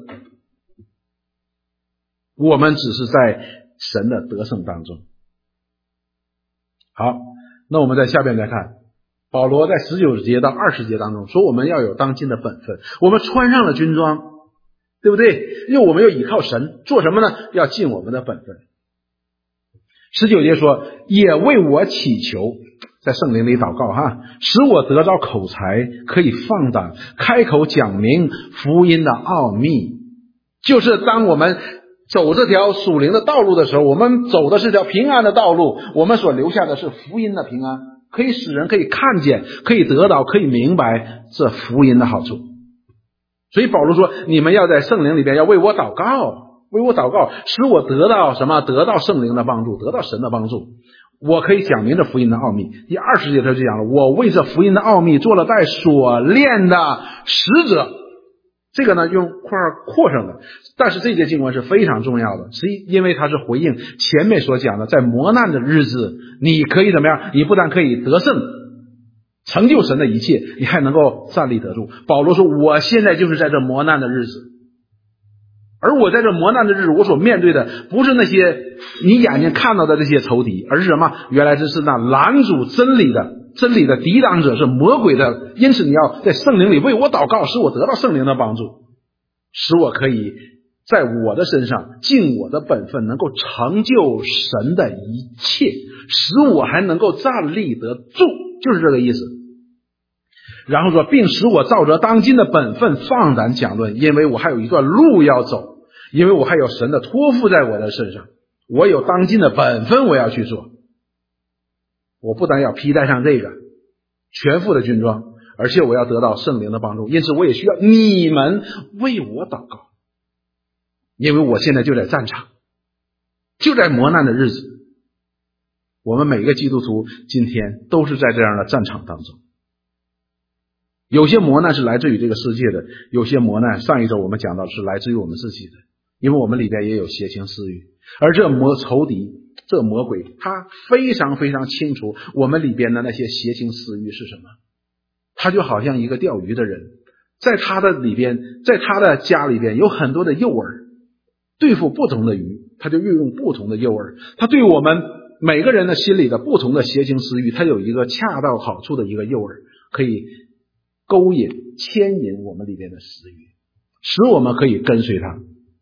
我们只是在神的得胜当中。好，那我们在下边再看，保罗在十九节到二十节当中说，我们要有当尽的本分，我们穿上了军装，对不对？因为我们要倚靠神，做什么呢？要尽我们的本分。十九节说，也为我祈求，在圣灵里祷告哈，使我得着口才，可以放胆开口讲明福音的奥秘。就是当我们走这条属灵的道路的时候，我们走的是条平安的道路，我们所留下的是福音的平安，可以使人可以看见，可以得到，可以明白这福音的好处。所以保罗说，你们要在圣灵里边要为我祷告，为我祷告，使我得到什么？得到圣灵的帮助，得到神的帮助，我可以讲明这福音的奥秘。第二十节他就讲了，我为这福音的奥秘做了带锁链的使者。这个呢用括号括上的，但是这节经文是非常重要的，是因为它是回应前面所讲的，在磨难的日子你可以怎么样？你不但可以得胜成就神的一切，你还能够站立得住。保罗说，我现在就是在这磨难的日子，而我在这磨难的日子，我所面对的不是那些你眼睛看到的这些仇敌，而是什么？原来这是那拦阻真理的真理的抵挡者，是魔鬼的。因此你要在圣灵里为我祷告，使我得到圣灵的帮助，使我可以在我的身上尽我的本分，能够成就神的一切，使我还能够站立得住，就是这个意思。然后说，并使我照着当今的本分放胆讲论，因为我还有一段路要走，因为我还有神的托付在我的身上，我有当今的本分我要去做。我不但要披戴上这个全副的军装，而且我要得到圣灵的帮助，因此我也需要你们为我祷告，因为我现在就在战场，就在磨难的日子。我们每个基督徒今天都是在这样的战场当中，有些磨难是来自于这个世界的，有些磨难上一周我们讲到是来自于我们自己的，因为我们里边也有邪情私欲，而这魔仇敌这魔鬼他非常非常清楚我们里边的那些邪情私欲是什么。他就好像一个钓鱼的人，在他的里边，在他的家里边有很多的诱饵，对付不同的鱼他就运用不同的诱饵，他对我们每个人的心里的不同的邪情私欲，他有一个恰到好处的一个诱饵，可以勾引牵引我们里边的私欲，使我们可以跟随他。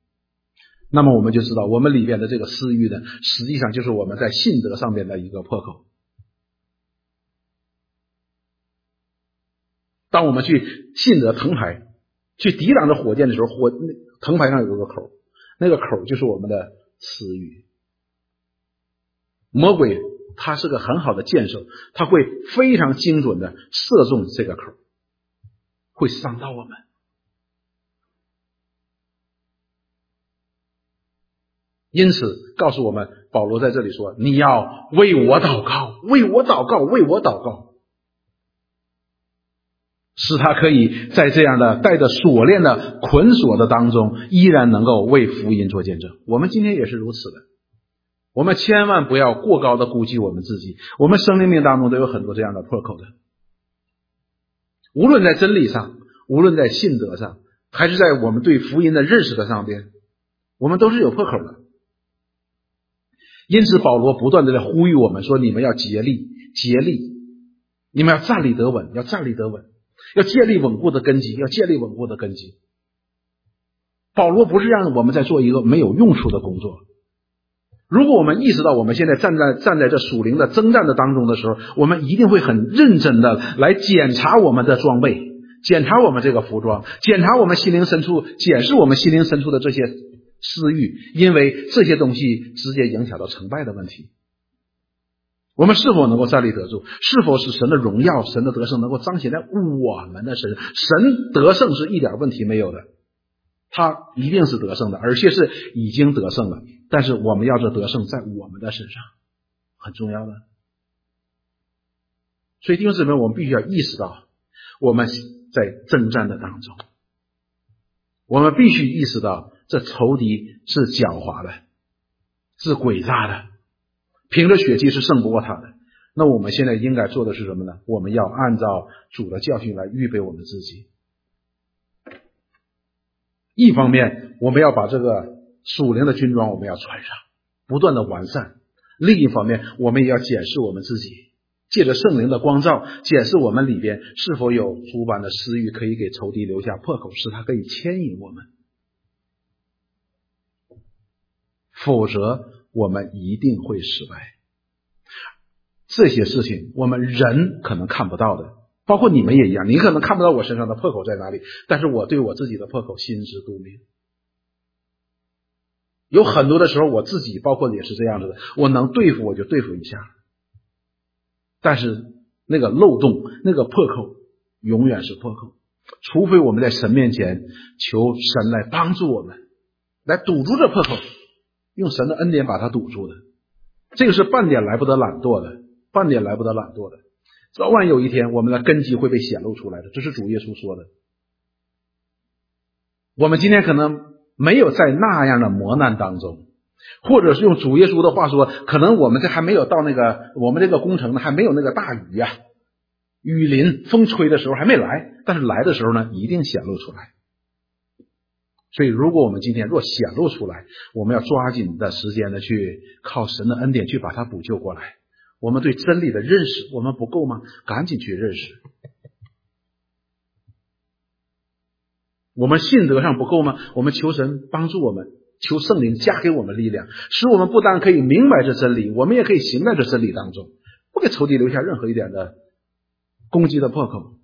那么我们就知道我们里边的这个私欲呢，实际上就是我们在信德上面的一个破口。当我们去信德藤牌去抵挡着火箭的时候，火藤牌上有个口，那个口就是我们的私欲。魔鬼他是个很好的箭手，他会非常精准的射中这个口，会伤到我们。因此告诉我们，保罗在这里说，你要为我祷告，为我祷告，为我祷告，使他可以在这样的带着锁链的捆锁的当中，依然能够为福音做见证。我们今天也是如此的，我们千万不要过高的估计我们自己，我们生命当中都有很多这样的破口的，无论在真理上，无论在信德上，还是在我们对福音的认识的上边，我们都是有破口的。因此保罗不断的在呼吁我们说，你们要竭力竭力，你们要站立得稳，要站立得稳，要建立稳固的根基，要建立稳固的根基。保罗不是让我们在做一个没有用处的工作。如果我们意识到我们现在站在站在这属灵的征战的当中的时候，我们一定会很认真的来检查我们的装备，检查我们这个服装，检查我们心灵深处，检视我们心灵深处的这些私欲，因为这些东西直接影响到成败的问题。我们是否能够站立得住，是否使神的荣耀，神的得胜能够彰显在我们的身上。神得胜是一点问题没有的，他一定是得胜的，而且是已经得胜了，但是我们要这得胜在我们的身上，很重要的。所以弟兄姊妹，我们必须要意识到我们在征战的当中，我们必须意识到这仇敌是狡猾的，是诡诈的，凭着血气是胜不过他的。那我们现在应该做的是什么呢？我们要按照主的教训来预备我们自己。一方面我们要把这个属灵的军装我们要穿上，不断的完善。另一方面我们也要检视我们自己，借着圣灵的光照，检视我们里边是否有诸般的私欲，可以给仇敌留下破口，使他可以牵引我们。否则我们一定会失败。这些事情我们人可能看不到的，包括你们也一样，你可能看不到我身上的破口在哪里，但是我对我自己的破口心知肚明。有很多的时候我自己包括也是这样子的，我能对付我就对付一下，但是那个漏洞，那个破口永远是破口，除非我们在神面前求神来帮助我们，来堵住这破口，用神的恩典把它堵住的。这个是半点来不得懒惰的，半点来不得懒惰的。早晚有一天我们的根基会被显露出来的，这是主耶稣说的。我们今天可能没有在那样的磨难当中，或者是用主耶稣的话说，可能我们这还没有到那个，我们这个工程呢还没有那个大雨啊，雨淋风吹的时候还没来，但是来的时候呢一定显露出来。所以如果我们今天若显露出来，我们要抓紧的时间的去靠神的恩典去把它补救过来。我们对真理的认识我们不够吗？赶紧去认识。我们信德上不够吗？我们求神帮助我们，求圣灵加给我们力量，使我们不但可以明白这真理，我们也可以行在这真理当中，不给仇敌留下任何一点的攻击的破口。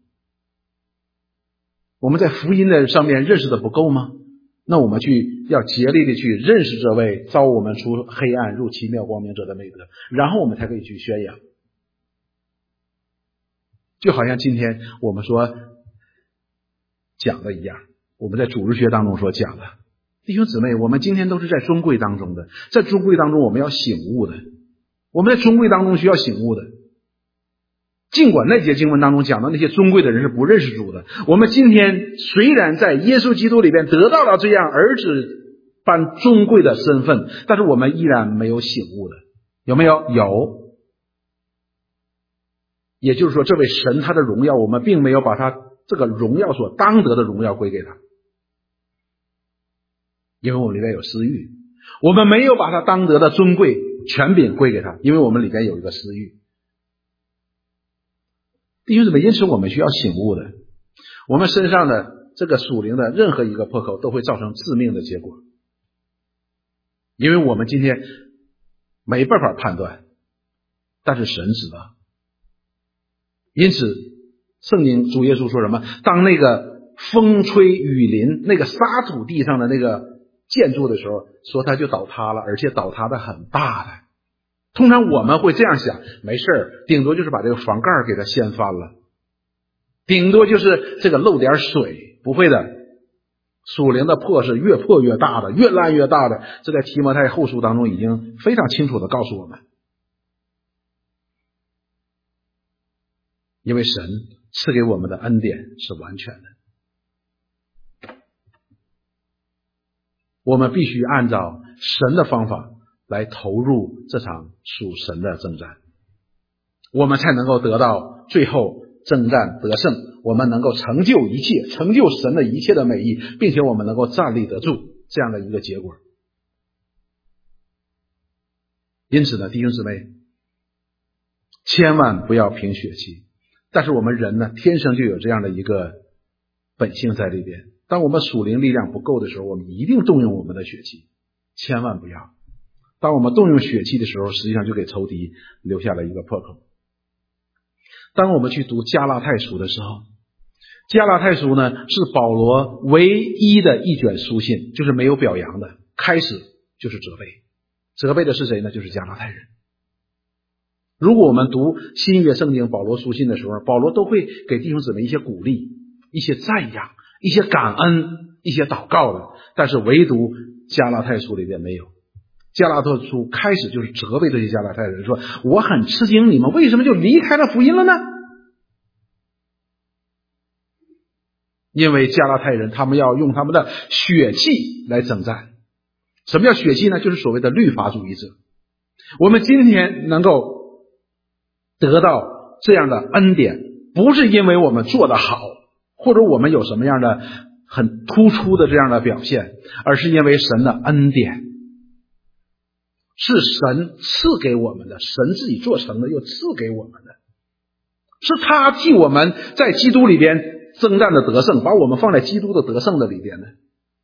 我们在福音的上面认识的不够吗？那我们去要竭力的去认识这位召我们出黑暗入奇妙光明者的美德，然后我们才可以去宣扬。就好像今天我们说讲的一样，我们在主日学当中所讲的，弟兄姊妹，我们今天都是在尊贵当中的，在尊贵当中我们要醒悟的，我们在尊贵当中需要醒悟的。尽管那节经文当中讲的那些尊贵的人是不认识主的，我们今天虽然在耶稣基督里边得到了这样儿子般尊贵的身份，但是我们依然没有醒悟的，有没有？有。也就是说，这位神他的荣耀，我们并没有把他这个荣耀所当得的荣耀归给他，因为我们里面有私欲，我们没有把他当得的尊贵权柄归给他，因为我们里面有一个私欲。弟兄姊妹，因此我们需要醒悟的，我们身上的这个属灵的任何一个破口都会造成致命的结果。 因为我们今天没办法判断，但是神知道。因此圣经主耶稣说什么？当那个风吹雨淋，那个沙土地上的那个建筑的时候，说它就倒塌了，而且倒塌的很大的。通常我们会这样想，没事儿，顶多就是把这个房盖给它掀翻了，顶多就是这个漏点水，不会的。属灵的破是越破越大的，越烂越大的，这在提摩太后书当中已经非常清楚的告诉我们。因为神赐给我们的恩典是完全的，我们必须按照神的方法来投入这场属神的征战，我们才能够得到最后征战得胜，我们能够成就一切，成就神的一切的美意，并且我们能够站立得住这样的一个结果。因此呢，弟兄姊妹，千万不要凭血气。但是我们人呢，天生就有这样的一个本性在里边。当我们属灵力量不够的时候，我们一定动用我们的血气，千万不要。当我们动用血气的时候，实际上就给仇敌留下了一个破口。当我们去读加拉太书的时候，加拉太书呢是保罗唯一的一卷书信，就是没有表扬的，开始就是责备。责备的是谁呢？就是加拉太人。如果我们读新约圣经保罗书信的时候，保罗都会给弟兄姊妹一些鼓励，一些赞扬，一些感恩，一些祷告的，但是唯独加拉太书里边没有。加拉太书开始就是责备这些加拉太人，说我很吃惊，你们为什么就离开了福音了呢？因为加拉太人他们要用他们的血气来征战。什么叫血气呢？就是所谓的律法主义者。我们今天能够得到这样的恩典，不是因为我们做得好，或者我们有什么样的很突出的这样的表现，而是因为神的恩典是神赐给我们的，神自己做成的又赐给我们的，是他替我们在基督里边征战的得胜，把我们放在基督的得胜的里边的。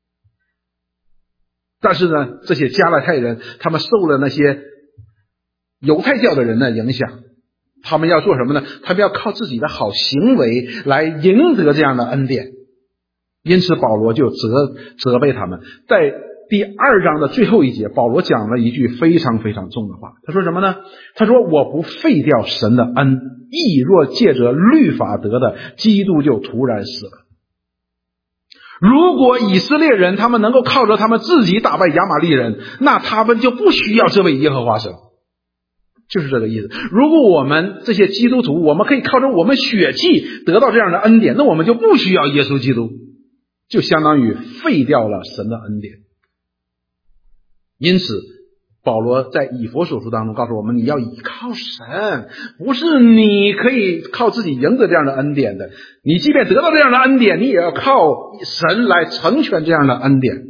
但是呢，这些加拉太人他们受了那些犹太教的人的影响，他们要做什么呢？他们要靠自己的好行为来赢得这样的恩典。因此保罗就责责备他们。在第二章的最后一节，保罗讲了一句非常非常重的话。他说什么呢？他说我不废掉神的恩，亦若借着律法得的，基督就突然死了。如果以色列人他们能够靠着他们自己打败亚玛力人，那他们就不需要这位耶和华神，就是这个意思。如果我们这些基督徒，我们可以靠着我们血气得到这样的恩典，那我们就不需要耶稣基督，就相当于废掉了神的恩典。因此保罗在以弗所书当中告诉我们，你要依靠神，不是你可以靠自己赢得这样的恩典的，你即便得到这样的恩典，你也要靠神来成全这样的恩典。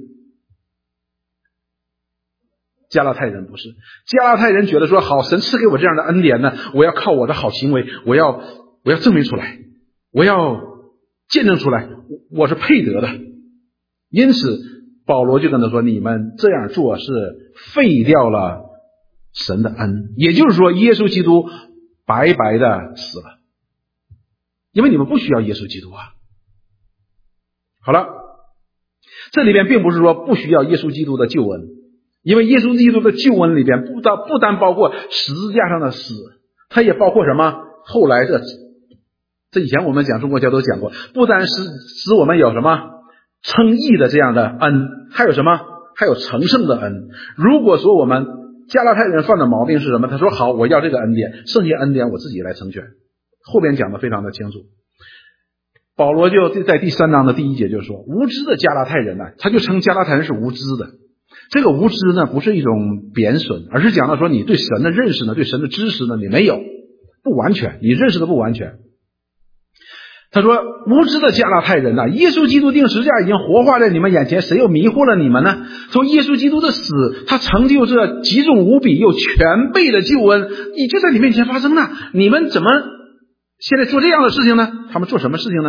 加拉太人不是，加拉太人觉得说，好，神赐给我这样的恩典呢，我要靠我的好行为，我要我要证明出来，我要见证出来，我是配得的。因此保罗就跟他说，你们这样做是废掉了神的恩，也就是说耶稣基督白白的死了，因为你们不需要耶稣基督啊。好了，这里边并不是说不需要耶稣基督的救恩，因为耶稣基督的救恩里边不单不单包括十字架上的死，它也包括什么？后来的这以前我们讲中国教都讲过，不单是使我们有什么称义的这样的恩，还有什么？还有成圣的恩。如果说我们加拉太人犯的毛病是什么？他说好，我要这个恩典，剩下恩典我自己来成全。后边讲的非常的清楚。保罗就在第三章的第一节就说，无知的加拉太人呢、啊，他就称加拉太人是无知的。这个无知呢，不是一种贬损，而是讲到说你对神的认识呢，对神的知识呢，你没有，不完全，你认识的不完全。他说无知的加拉太人呐、啊，耶稣基督钉十字架已经活化在你们眼前，谁又迷惑了你们呢？说耶稣基督的死，他成就这极重无比又全备的救恩，你就在你面前发生了，你们怎么现在做这样的事情呢？他们做什么事情呢？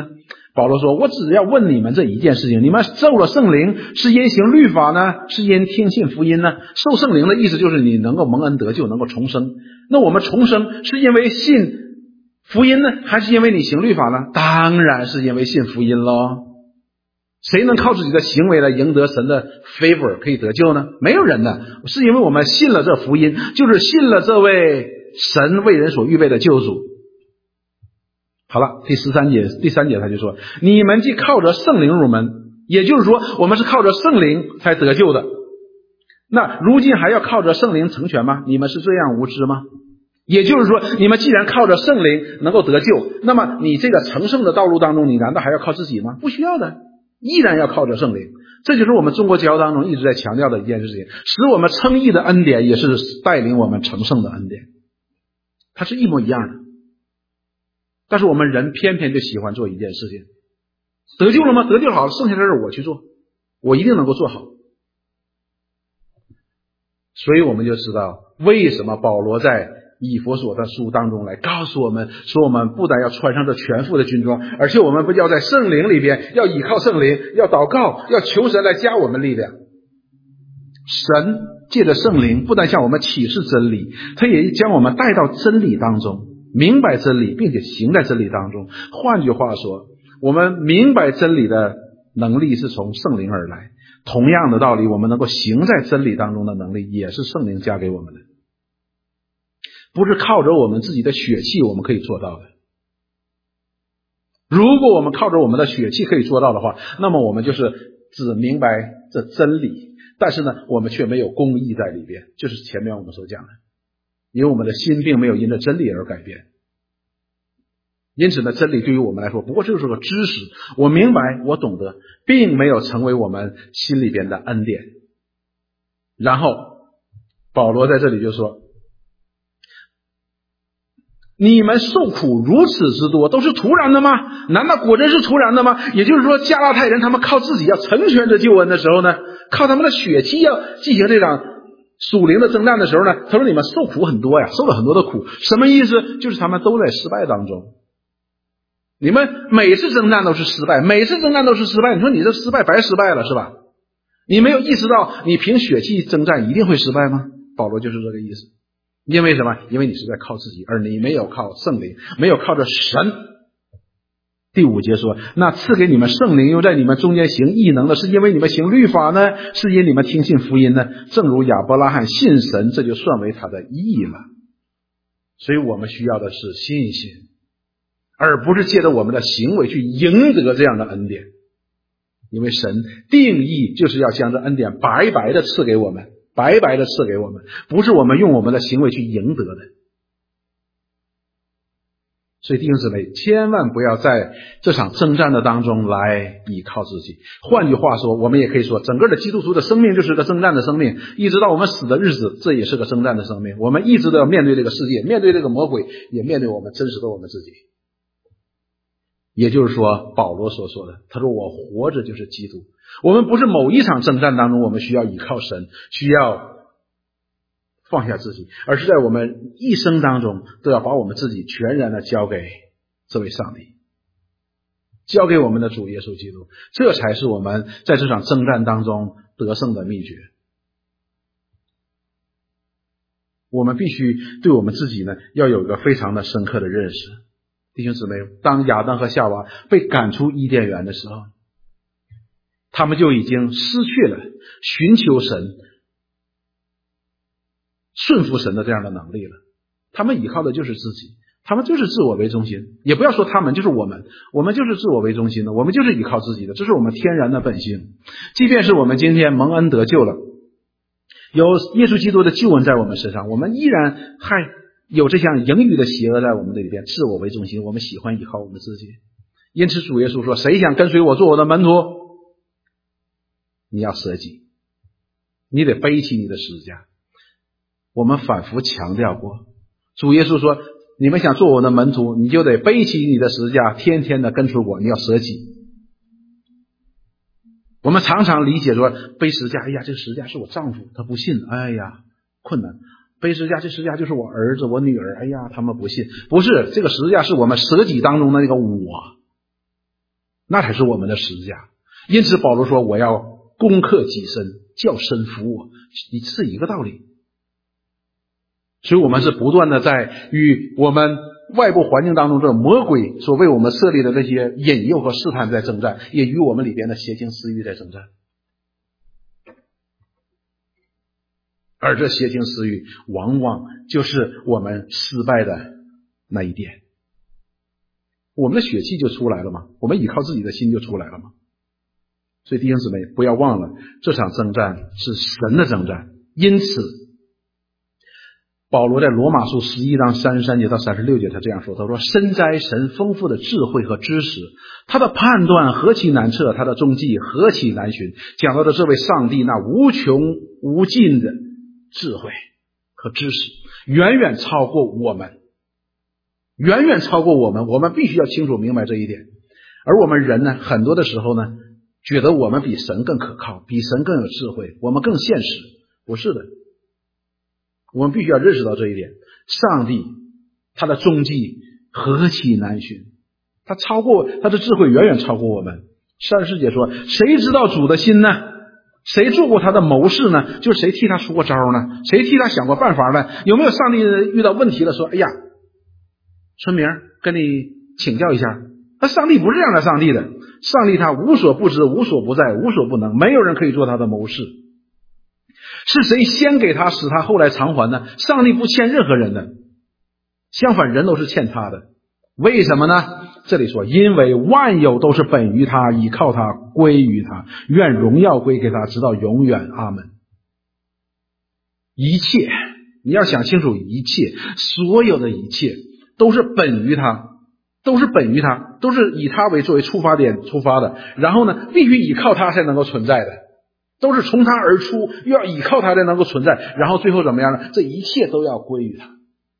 保罗说，我只要问你们这一件事情，你们受了圣灵是因行律法呢，是因听信福音呢？受圣灵的意思就是你能够蒙恩得救，能够重生。那我们重生是因为信福音呢，还是因为你行律法呢？当然是因为信福音咯。谁能靠自己的行为来赢得神的 favor 可以得救呢？没有人的，是因为我们信了这福音，就是信了这位神为人所预备的救主。好了，第十三节，第三节他就说，你们既靠着圣灵入门，也就是说我们是靠着圣灵才得救的。那如今还要靠着圣灵成全吗？你们是这样无知吗？也就是说，你们既然靠着圣灵能够得救，那么你这个成圣的道路当中，你难道还要靠自己吗？不需要的，依然要靠着圣灵。这就是我们中国教当中一直在强调的一件事情，使我们称义的恩典也是带领我们成圣的恩典，它是一模一样的。但是我们人偏偏就喜欢做一件事情，得救了吗？得救好了，剩下的事我去做，我一定能够做好。所以我们就知道为什么保罗在以弗所的书当中来告诉我们说，我们不但要穿上这全副的军装，而且我们不要在圣灵里边，要倚靠圣灵，要祷告，要求神来加我们力量。神借着圣灵不但向我们启示真理，他也将我们带到真理当中，明白真理并且行在真理当中。换句话说，我们明白真理的能力是从圣灵而来，同样的道理，我们能够行在真理当中的能力也是圣灵加给我们的，不是靠着我们自己的血气我们可以做到的。如果我们靠着我们的血气可以做到的话，那么我们就是只明白这真理，但是呢我们却没有公义在里边，就是前面我们所讲的，因为我们的心并没有因着真理而改变。因此呢，真理对于我们来说不过就是个知识，我明白我懂得，并没有成为我们心里边的恩典。然后保罗在这里就说，你们受苦如此之多，都是突然的吗？难道果真是突然的吗？也就是说，加拉太人他们靠自己要成全这救恩的时候呢，靠他们的血气要进行这场属灵的征战的时候呢，他说你们受苦很多呀，受了很多的苦。什么意思？就是他们都在失败当中。你们每次征战都是失败，每次征战都是失败，你说你这失败白失败了是吧？你没有意识到你凭血气征战一定会失败吗？保罗就是这个意思。因为什么？因为你是在靠自己，而你没有靠圣灵，没有靠着神。第五节说，那赐给你们圣灵又在你们中间行异能的，是因为你们行律法呢，是因你们听信福音呢？正如亚伯拉罕信神，这就算为他的义了。所以我们需要的是信心，而不是借着我们的行为去赢得这样的恩典。因为神定义就是要将这恩典白白的赐给我们，白白的赐给我们，不是我们用我们的行为去赢得的。所以弟兄姊妹，千万不要在这场征战的当中来依靠自己。换句话说，我们也可以说，整个的基督徒的生命就是个征战的生命，一直到我们死的日子，这也是个征战的生命。我们一直都要面对这个世界，面对这个魔鬼，也面对我们真实的我们自己。也就是说，保罗所说的，他说我活着就是基督。我们不是某一场征战当中我们需要依靠神，需要放下自己，而是在我们一生当中都要把我们自己全然的交给这位上帝，交给我们的主耶稣基督，这才是我们在这场征战当中得胜的秘诀。我们必须对我们自己呢要有一个非常的深刻的认识。弟兄姊妹，当亚当和夏娃被赶出伊甸园的时候，他们就已经失去了寻求神、顺服神的这样的能力了。他们依靠的就是自己，他们就是自我为中心。也不要说他们，就是我们，我们就是自我为中心的，我们就是依靠自己的，这是我们天然的本性。即便是我们今天蒙恩得救了，有耶稣基督的救恩在我们身上，我们依然还有这项盈余的邪恶在我们这里边，自我为中心，我们喜欢依靠我们自己。因此主耶稣说，谁想跟随我做我的门徒，你要舍己，你得背起你的十字架。我们反复强调过，主耶稣说，你们想做我的门徒，你就得背起你的十字架，天天的跟随我，你要舍己。我们常常理解说，背十字架，哎呀，这个十字架是我丈夫，他不信，哎呀，困难。背十字架，这十字架就是我儿子我女儿，哎呀他们不信。不是，这个十字架是我们舍己当中的那个我， 那才是我们的十字架。因此保罗说我要攻克己身，叫身服我，是一个道理。所以我们是不断的在与我们外部环境当中这魔鬼所为我们设立的这些引诱和试探在征战，也与我们里边的邪情私欲在征战。而这邪情私欲往往就是我们失败的那一点，我们的血气就出来了吗？我们依靠自己的心就出来了吗？所以弟兄姊妹不要忘了，这场征战是神的征战。因此保罗在罗马书十一章三十三节到三十六节他这样说，他说深哉神丰富的智慧和知识，他的判断何其难测，他的踪迹何其难寻。讲到的这位上帝那无穷无尽的智慧和知识远远超过我们，远远超过我们，我们必须要清楚明白这一点。而我们人呢，很多的时候呢，觉得我们比神更可靠，比神更有智慧，我们更现实。不是的，我们必须要认识到这一点。上帝他的踪迹何其难寻，他超过他的智慧远远超过我们。三十四节说谁知道主的心呢？谁做过他的谋士呢？就是谁替他出过招呢？谁替他想过办法呢？有没有上帝遇到问题了说哎呀春明跟你请教一下？那上帝不是这样的上帝的，上帝他无所不知，无所不在，无所不能，没有人可以做他的谋士。是谁先给他使他后来偿还呢？上帝不欠任何人的，相反人都是欠他的。为什么呢？这里说因为万有都是本于他，倚靠他，归于他，愿荣耀归给他，直到永远。阿们。一切你要想清楚，一切所有的一切都是本于他，都是本于他，都是以他为作为出发点出发的，然后呢必须依靠他才能够存在的，都是从他而出，又要依靠他才能够存在，然后最后怎么样呢？这一切都要归于他。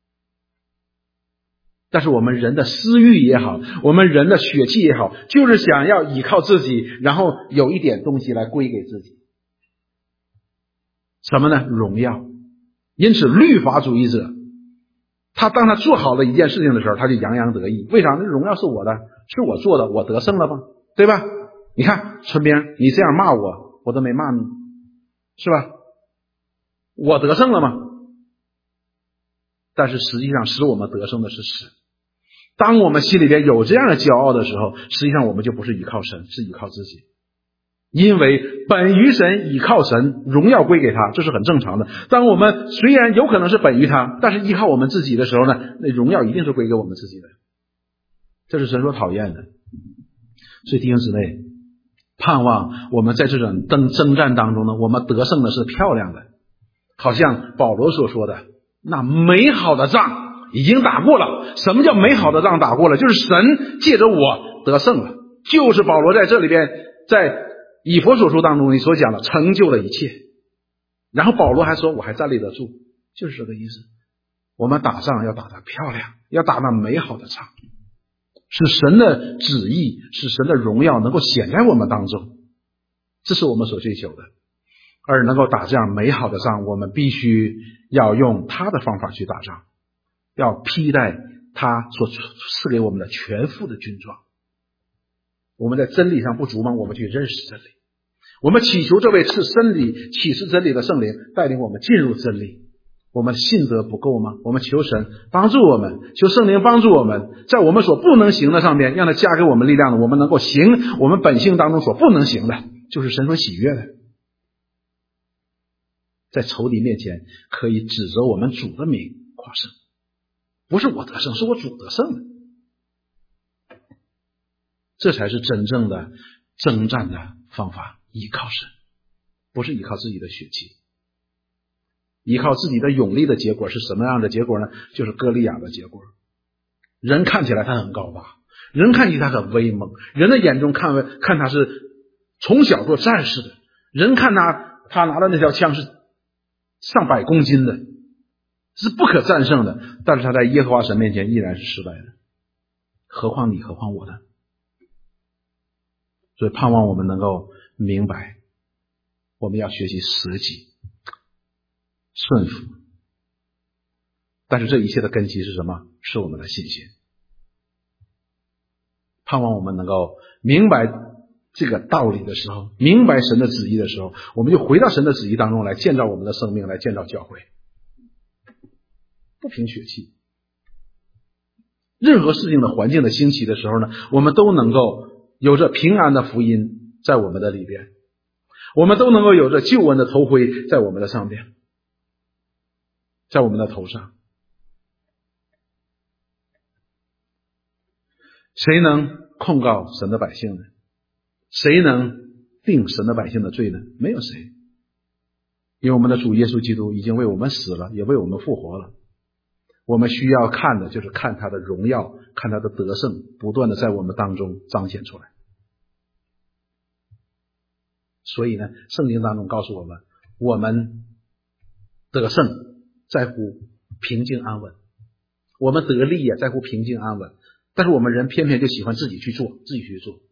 但是我们人的私欲也好，我们人的血气也好，就是想要依靠自己，然后有一点东西来归给自己。什么呢？荣耀。因此律法主义者他当他做好了一件事情的时候，他就洋洋得意。为啥？那荣耀是我的，是我做的，我得胜了吧，对吧？你看春兵，你这样骂我，我都没骂你，是吧？我得胜了吗？但是实际上使我们得胜的是神。当我们心里边有这样的骄傲的时候，实际上我们就不是依靠神，是依靠自己。因为本于神，倚靠神，荣耀归给他，这是很正常的。当我们虽然有可能是本于他，但是依靠我们自己的时候呢，那荣耀一定是归给我们自己的，这是神所讨厌的。所以弟兄姊妹，盼望我们在这种征征战当中呢，我们得胜的是漂亮的，好像保罗所说的，那美好的仗已经打过了。什么叫美好的仗打过了？就是神借着我得胜了，就是保罗在这里边在以弗所书当中你所讲的成就了一切。然后保罗还说我还站立得住，就是这个意思。我们打仗要打得漂亮，要打那美好的仗，使神的旨意，使神的荣耀能够显在我们当中，这是我们所追求的。而能够打这样美好的仗，我们必须要用他的方法去打仗，要披戴他所赐给我们的全副的军装。我们在真理上不足吗？我们去认识真理，我们祈求这位赐真理启示真理的圣灵带领我们进入真理。我们信德不够吗？我们求神帮助我们，求圣灵帮助我们，在我们所不能行的上面让他加给我们力量的，我们能够行我们本性当中所不能行的，就是神所喜悦的。在仇敌面前可以指着我们主的名夸胜，不是我得胜，是我主得胜的。这才是真正的征战的方法，依靠神，不是依靠自己的血气。依靠自己的勇力的结果是什么样的结果呢？就是歌利亚的结果。人看起来他很高大，人看起来他很威猛，人的眼中看看他是从小做战士的，人看他他拿的那条枪是上百公斤的，是不可战胜的，但是他在耶和华神面前依然是失败的。何况你，何况我呢？所以盼望我们能够明白，我们要学习舍己顺服，但是这一切的根基是什么？是我们的信心。 盼望我们能够明白这个道理的时候，明白神的旨意的时候，我们就回到神的旨意当中来建造我们的生命，来建造教会。不凭血气，任何事情的环境的兴起的时候呢，我们都能够有着平安的福音在我们的里边，我们都能够有着救恩的头盔在我们的上边，在我们的头上。谁能控告神的百姓呢？谁能定神的百姓的罪呢？没有谁。因为我们的主耶稣基督已经为我们死了，也为我们复活了。我们需要看的就是看他的荣耀，看他的得胜不断的在我们当中彰显出来。所以呢，圣经当中告诉我们，我们得胜在乎平静安稳，我们得利也在乎平静安稳，但是我们人偏偏就喜欢自己去做，自己去做。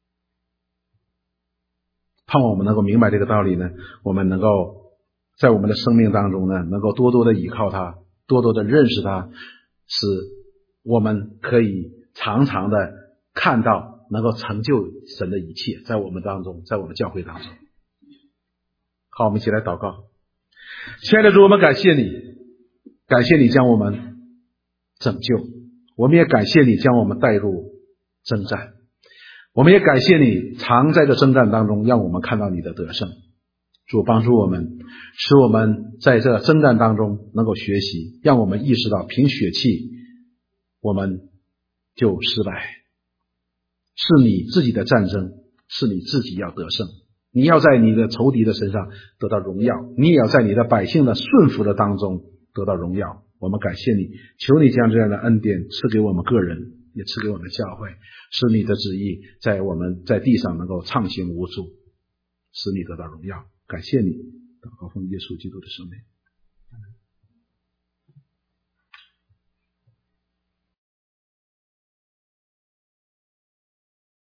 盼望我们能够明白这个道理呢，我们能够在我们的生命当中呢，能够多多的依靠他，多多的认识他，使我们可以常常的看到能够成就神的一切在我们当中，在我们教会当中。好，我们一起来祷告。亲爱的主，我们感谢你，感谢你将我们拯救，我们也感谢你将我们带入征战，我们也感谢你常在这征战当中让我们看到你的得胜。主帮助我们，使我们在这征战当中能够学习，让我们意识到凭血气我们就失败，是你自己的战争，是你自己要得胜，你要在你的仇敌的身上得到荣耀，你也要在你的百姓的顺服的当中得到荣耀。我们感谢你，求你将这样的恩典赐给我们个人，也赐给我们教会，使你的旨意在我们在地上能够畅行无阻，使你得到荣耀。感谢你，祷告奉耶稣基督的圣名。